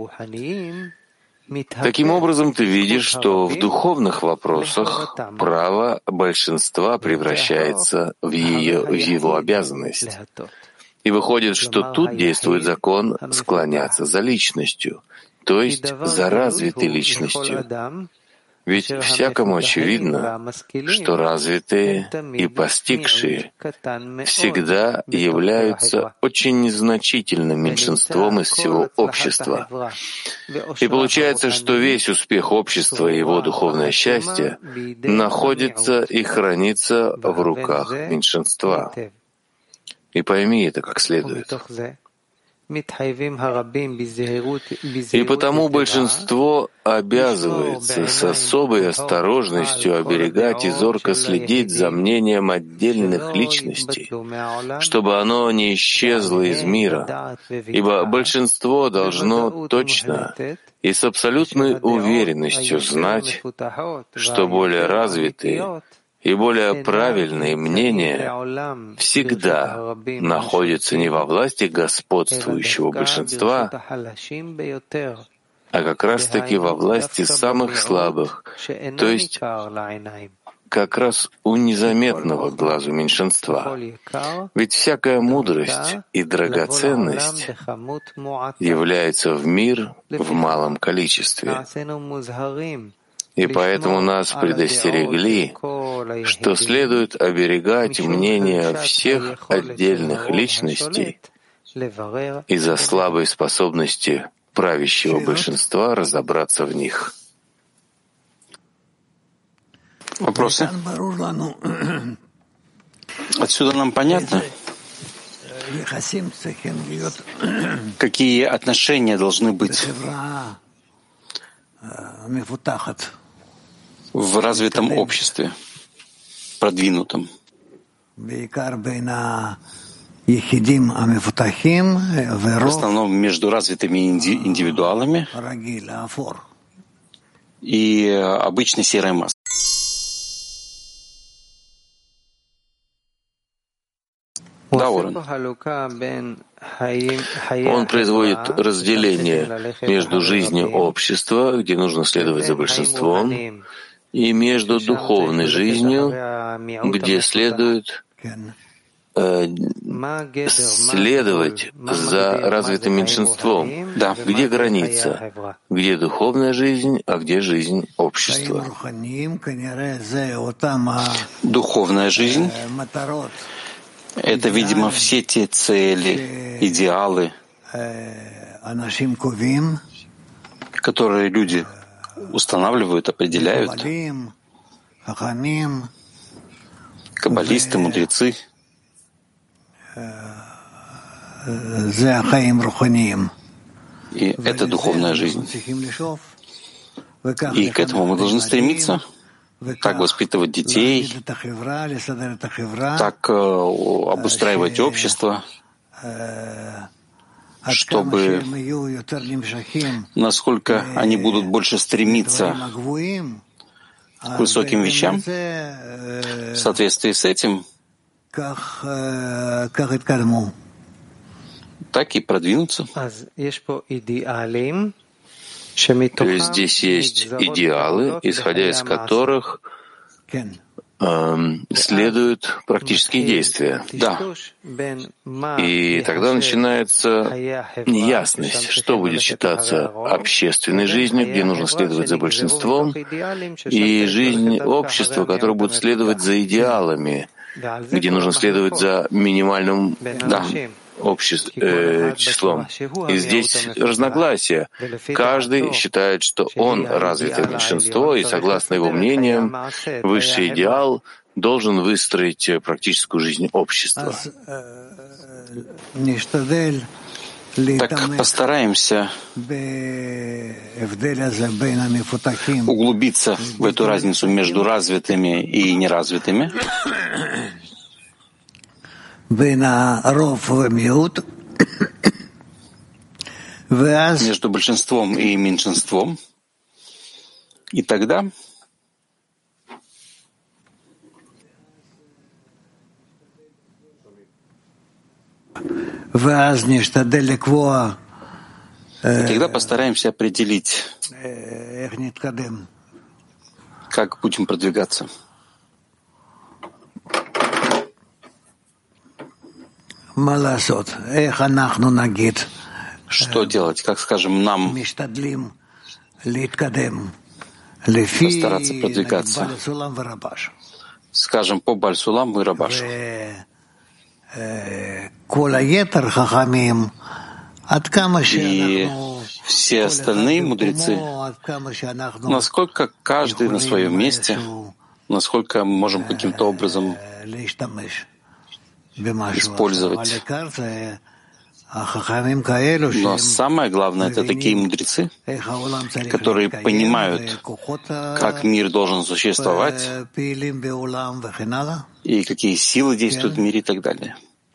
Таким образом, ты видишь, что в духовных вопросах право большинства превращается в, ее, в его обязанность. И выходит, что тут действует закон склоняться за личностью, то есть за развитой личностью. Ведь всякому очевидно, что развитые и постигшие всегда являются очень незначительным меньшинством из всего общества. И получается, что весь успех общества и его духовное счастье находится и хранится в руках меньшинства. И пойми это как следует. И потому большинство обязывается с особой осторожностью оберегать и зорко следить за мнением отдельных личностей, чтобы оно не исчезло из мира, ибо большинство должно точно и с абсолютной уверенностью знать, что более развитые и более правильные мнения всегда находятся не во власти господствующего большинства, а как раз-таки во власти самых слабых, то есть как раз у незаметного глазу меньшинства. Ведь всякая мудрость и драгоценность является в мир в малом количестве. И поэтому нас предостерегли, что следует оберегать мнение всех отдельных личностей из-за слабой способности правящего большинства разобраться в них. Вопросы? Отсюда нам понятно, какие отношения должны быть в развитом обществе, продвинутом. В основном между развитыми инди- индивидуалами и обычной серой массой. Да, Орен. Он производит разделение между жизнью общества, где нужно следовать за большинством, и между духовной жизнью, где следует э, следовать за развитым меньшинством. Да. Где граница? Где духовная жизнь, а где жизнь общества? Духовная жизнь — это, видимо, все те цели, идеалы, которые люди устанавливают, определяют. Каббалисты, мудрецы. И это духовная жизнь. И к этому мы должны стремиться, так воспитывать детей, так обустраивать общество, чтобы насколько они будут больше стремиться к высоким вещам, в соответствии с этим, так и продвинуться. То есть здесь есть идеалы, исходя из которых э, следуют практические действия. Да. И тогда начинается неясность, что будет считаться общественной жизнью, где нужно следовать за большинством, и жизнь общества, которое будет следовать за идеалами, где нужно следовать за минимальным да, обществ, э, числом. И здесь разногласия. Каждый считает, что он развитое большинство, и, согласно его мнениям, высший идеал должен выстроить практическую жизнь общества. Так постараемся углубиться в эту разницу между развитыми и неразвитыми, между большинством и меньшинством, и тогда И тогда постараемся определить, как будем продвигаться. Что делать? Как, скажем, нам постараться продвигаться? Скажем, по Баль-Сулам и Рабашу. И все остальные мудрецы, насколько каждый на своем месте, насколько мы можем каким-то образом использовать. Но самое главное — это такие мудрецы, которые понимают, как мир должен существовать и какие силы действуют в мире и так далее.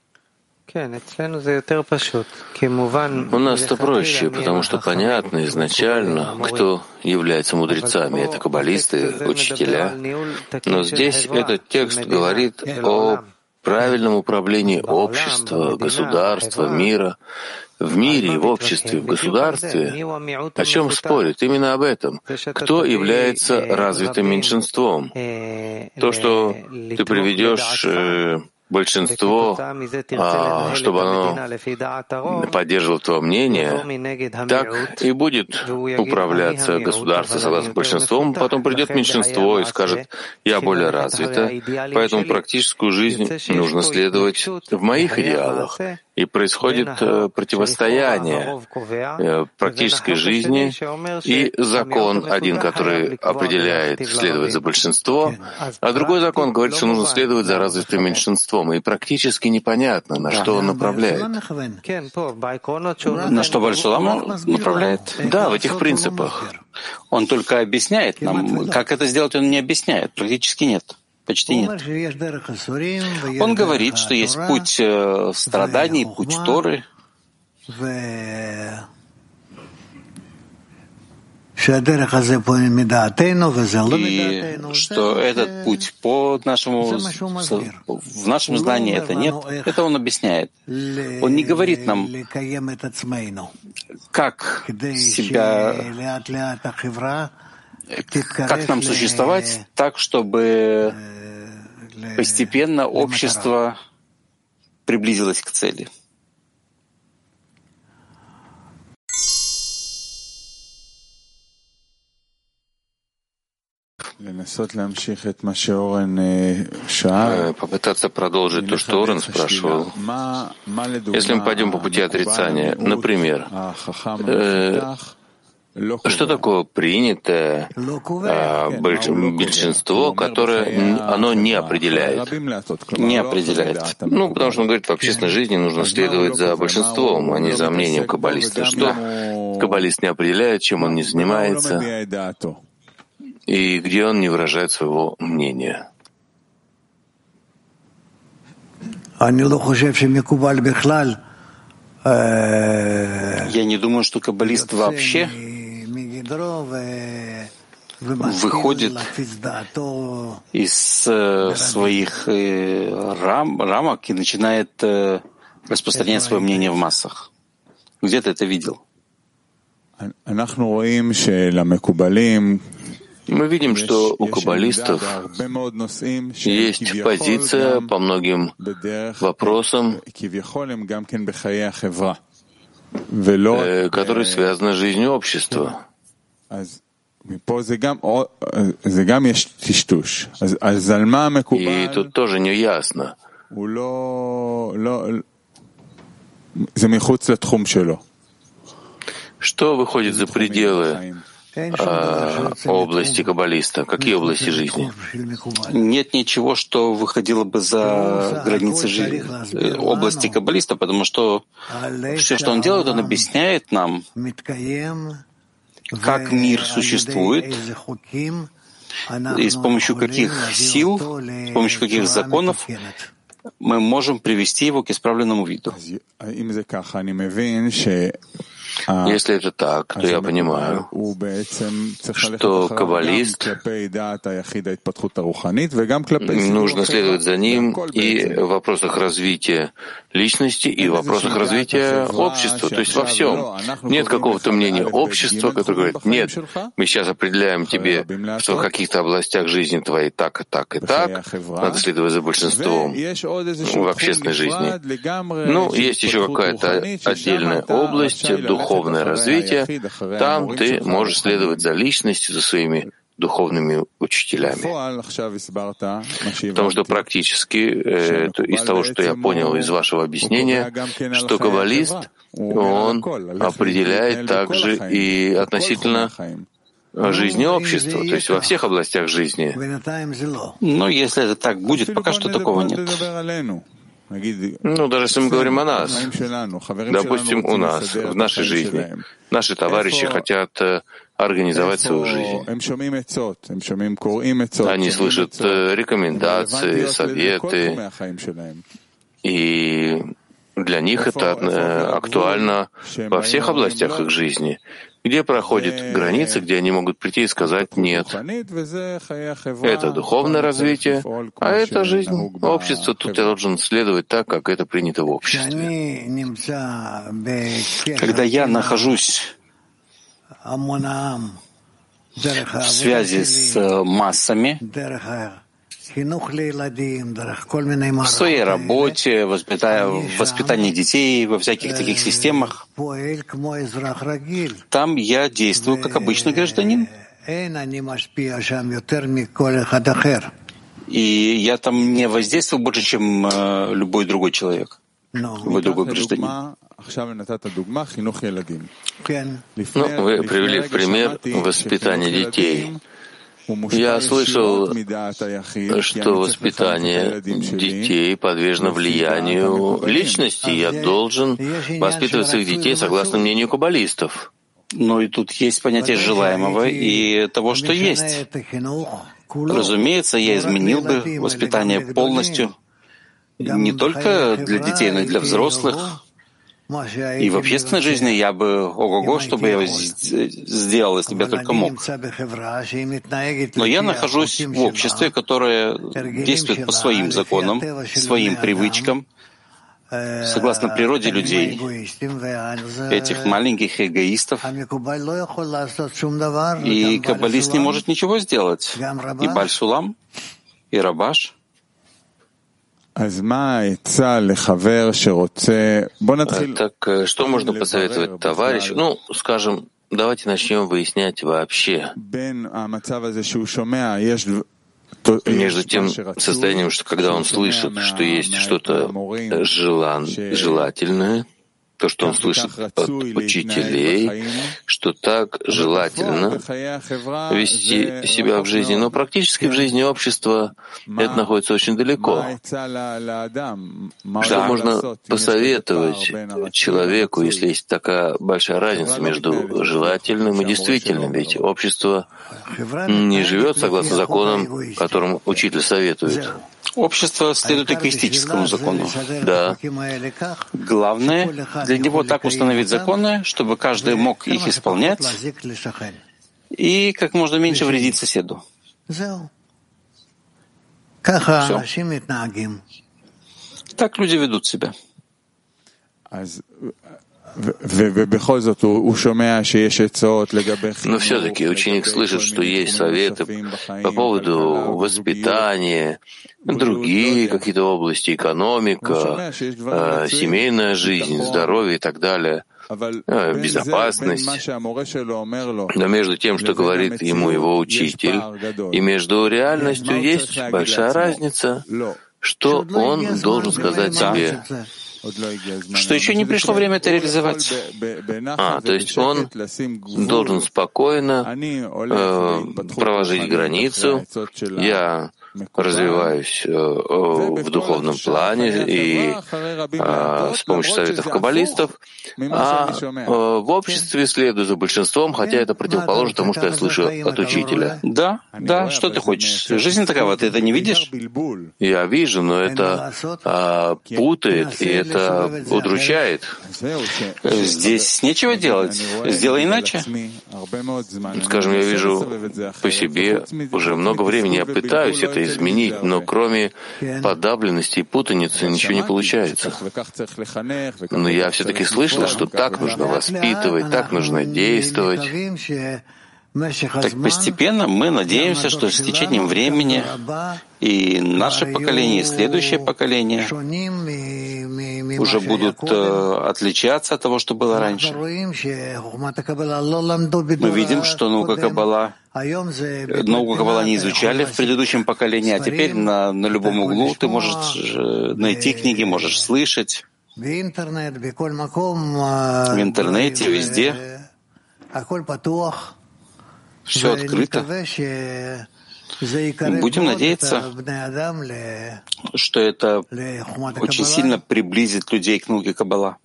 У нас это проще, потому что понятно изначально, кто является мудрецами. Это каббалисты, учителя. Но здесь этот текст говорит о правильном управлении общества, государства, мира. В мире, в обществе, в государстве. О чем спорят? Именно об этом. Кто является развитым меньшинством? То, что ты приведешь э, большинство, а, чтобы оно поддерживало твое мнение, так и будет управляться государство согласно большинством, потом придет меньшинство и скажет: я более развито, поэтому практическую жизнь нужно следовать в моих идеалах. И происходит э, противостояние э, практической жизни и закон один, который определяет следовать за большинство, а другой закон говорит, что нужно следовать за развитым меньшинством. И практически непонятно, на что он направляет. На что Баль-Сулам направляет? Да, в этих принципах. Он только объясняет нам. Как это сделать, он не объясняет. Практически нет. Почти нет. Он говорит, что есть путь страданий, путь Торы, и что этот путь по нашему, в нашем знании это нет, это он объясняет. Он не говорит нам, как себя как нам существовать так, чтобы постепенно общество приблизилось к цели. Попытаться продолжить то, что Орен спрашивал. Если мы пойдем по пути отрицания, например, э, что такое принятое э, большинство, которое оно не определяет? Не определяет. Ну, потому что он говорит, в общественной жизни нужно следовать за большинством, а не за мнением каббалиста. Что каббалист не определяет, чем он не занимается, и где он не выражает своего мнения. Я не думаю, что каббалист вообще выходит из э, своих э, рам, рамок и начинает э, распространять свое мнение в массах. Где ты это видел? Мы видим, что у каббалистов есть позиция по многим вопросам, которые связаны с жизнью общества. И тут тоже не ясно. Что выходит за пределы а, области каббалиста? Какие области жизни? Нет ничего, что выходило бы за границы жизни, области каббалиста, потому что все, что он делает, он объясняет нам, как мир существует, и с помощью каких сил, с помощью каких законов мы можем привести его к исправленному виду. Если это так, то я понимаю, что каббалист, нужно следовать за ним и в вопросах развития личности, и в вопросах развития общества, то есть во всем. Нет какого-то мнения общества, которое говорит, нет, мы сейчас определяем тебе, что в каких-то областях жизни твоей так и так и так, надо следовать за большинством в общественной жизни. Ну, есть еще какая-то отдельная область, духовное развитие, там ты можешь следовать за личностью, за своими духовными учителями. Потому что практически э, из того, что я понял из вашего объяснения, что каббалист, он определяет также и относительно жизни общества, то есть во всех областях жизни. Но если это так будет, пока что такого нет. Ну, даже если мы говорим о нас, допустим, у нас, в нашей жизни, наши товарищи хотят организовать свою жизнь. Они слышат рекомендации, советы, и для них это актуально во всех областях их жизни, где проходит граница, где они могут прийти и сказать «нет». Это духовное развитие, а это жизнь общества. Тут я должен следовать так, как это принято в обществе. Когда я нахожусь в связи с массами, в своей работе, в воспитании детей, во всяких таких системах, там я действую как обычный гражданин. И я там не воздействую больше, чем любой другой человек, любой другой гражданин. Ну, вы привели в пример воспитание детей. Я слышал, что воспитание детей подвержено влиянию личности. Я должен воспитывать своих детей согласно мнению каббалистов. Но и тут есть понятие желаемого и того, что есть. Разумеется, я изменил бы воспитание полностью, не только для детей, но и для взрослых. И в общественной жизни я бы, ого-го, что бы я сделал, если бы я только мог. Но я нахожусь в обществе, которое действует по своим законам, своим привычкам, согласно природе людей, этих маленьких эгоистов, и каббалист не может ничего сделать, и Баль Сулам, и Рабаш. Так, что можно посоветовать товарищу? Ну, скажем, давайте начнем выяснять вообще между тем состоянием, что когда он слышит, что есть что-то желан, желательное, то, что он слышит от учителей, что так желательно вести себя в жизни, но практически в жизни общества это находится очень далеко. Что можно посоветовать человеку, если есть такая большая разница между желательным и действительным? Ведь общество не живет согласно законам, которым учитель советует. Общество следует эгоистическому закону. Да. Главное для него так установить законы, чтобы каждый мог их исполнять и как можно меньше вредить соседу. Все. Так люди ведут себя. Но все-таки ученик слышит, что есть советы по поводу воспитания, другие какие-то области, экономика, семейная жизнь, здоровье и так далее, безопасность. Но между тем, что говорит ему его учитель, и между реальностью есть большая разница, что он должен сказать себе. Что еще не пришло время это реализовать. А, то есть он должен спокойно э, проложить границу. Я развиваюсь э, в духовном плане и э, с помощью советов каббалистов, а э, в обществе следую за большинством, хотя это противоположно тому, что я слышу от учителя. Да, да, что ты хочешь? Жизнь такова, ты это не видишь? Я вижу, но это э, путает, и это удручает. Здесь нечего делать. Сделай иначе. Скажем, я вижу по себе уже много времени, я пытаюсь это изменить, но кроме подавленности и путаницы ничего не получается. Но я все-таки слышал, что так нужно воспитывать, так нужно действовать. Так постепенно мы надеемся, что с течением времени и наше поколение, и следующее поколение уже будут э, отличаться от того, что было раньше. Мы видим, что наука Каббала, науку Каббала не изучали в предыдущем поколении, а теперь на, на любом углу ты можешь найти книги, можешь слышать. В интернете, везде. Все открыто. Будем надеяться, что это очень сильно приблизит людей к науке Каббала.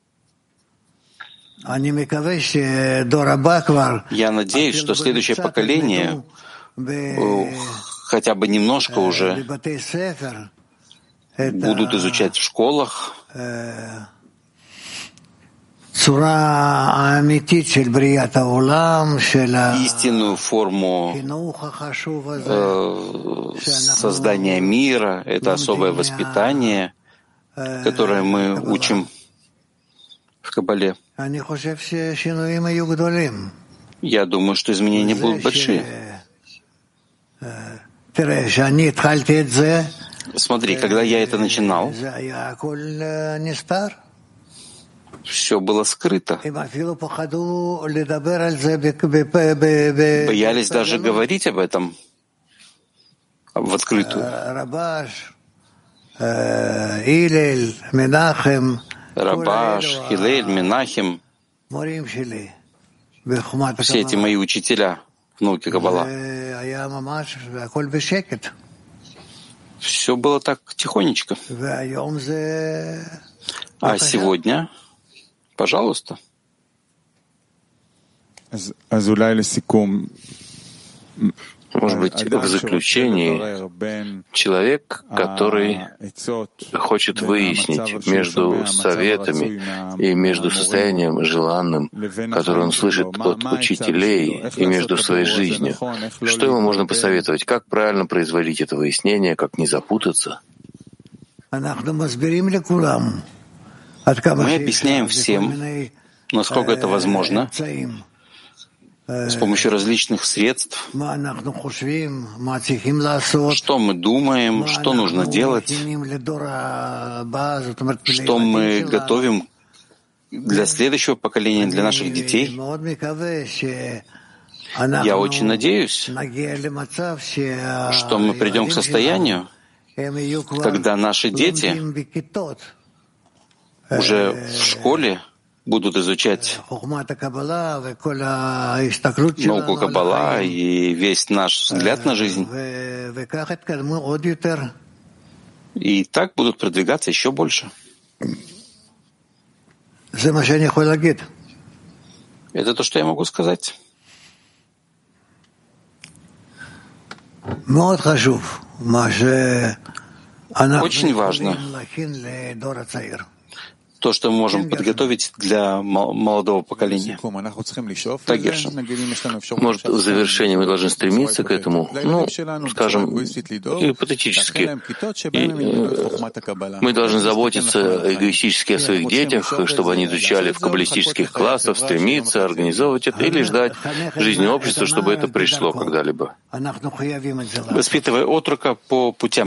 Я надеюсь, что следующее поколение хотя бы немножко уже будут изучать в школах истинную форму э, создания мира, это особое воспитание, которое мы учим в Каббале. Я думаю, что изменения будут большие. Смотри, когда я это начинал, все было скрыто. Боялись даже говорить об этом в открытую. Рабаш, Хилель, Менахем, все эти мои учителя в науке Каббала. Все было так тихонечко. А сегодня, пожалуйста. Может быть, в заключении человек, который хочет выяснить между советами и между состоянием желанным, которое он слышит от учителей, и между своей жизнью, что ему можно посоветовать? Как правильно производить это выяснение, как не запутаться? Мы объясняем всем, насколько это возможно, с помощью различных средств, что мы думаем, что нужно делать, что мы готовим для следующего поколения, для наших детей. Я очень надеюсь, что мы придем к состоянию, когда наши дети уже в школе будут изучать науку Каббала и весь наш взгляд на жизнь, и так будут продвигаться еще больше. Это то, что я могу сказать. Очень важно то, что мы можем подготовить для молодого поколения. Тагирша. Может, в завершении мы должны стремиться к этому, ну, скажем, гипотетически. И, э, мы должны заботиться эгоистически о своих детях, чтобы они изучали в каббалистических классах, стремиться, организовывать это или ждать жизни общества, чтобы это пришло когда-либо. Воспитывая отрока по путям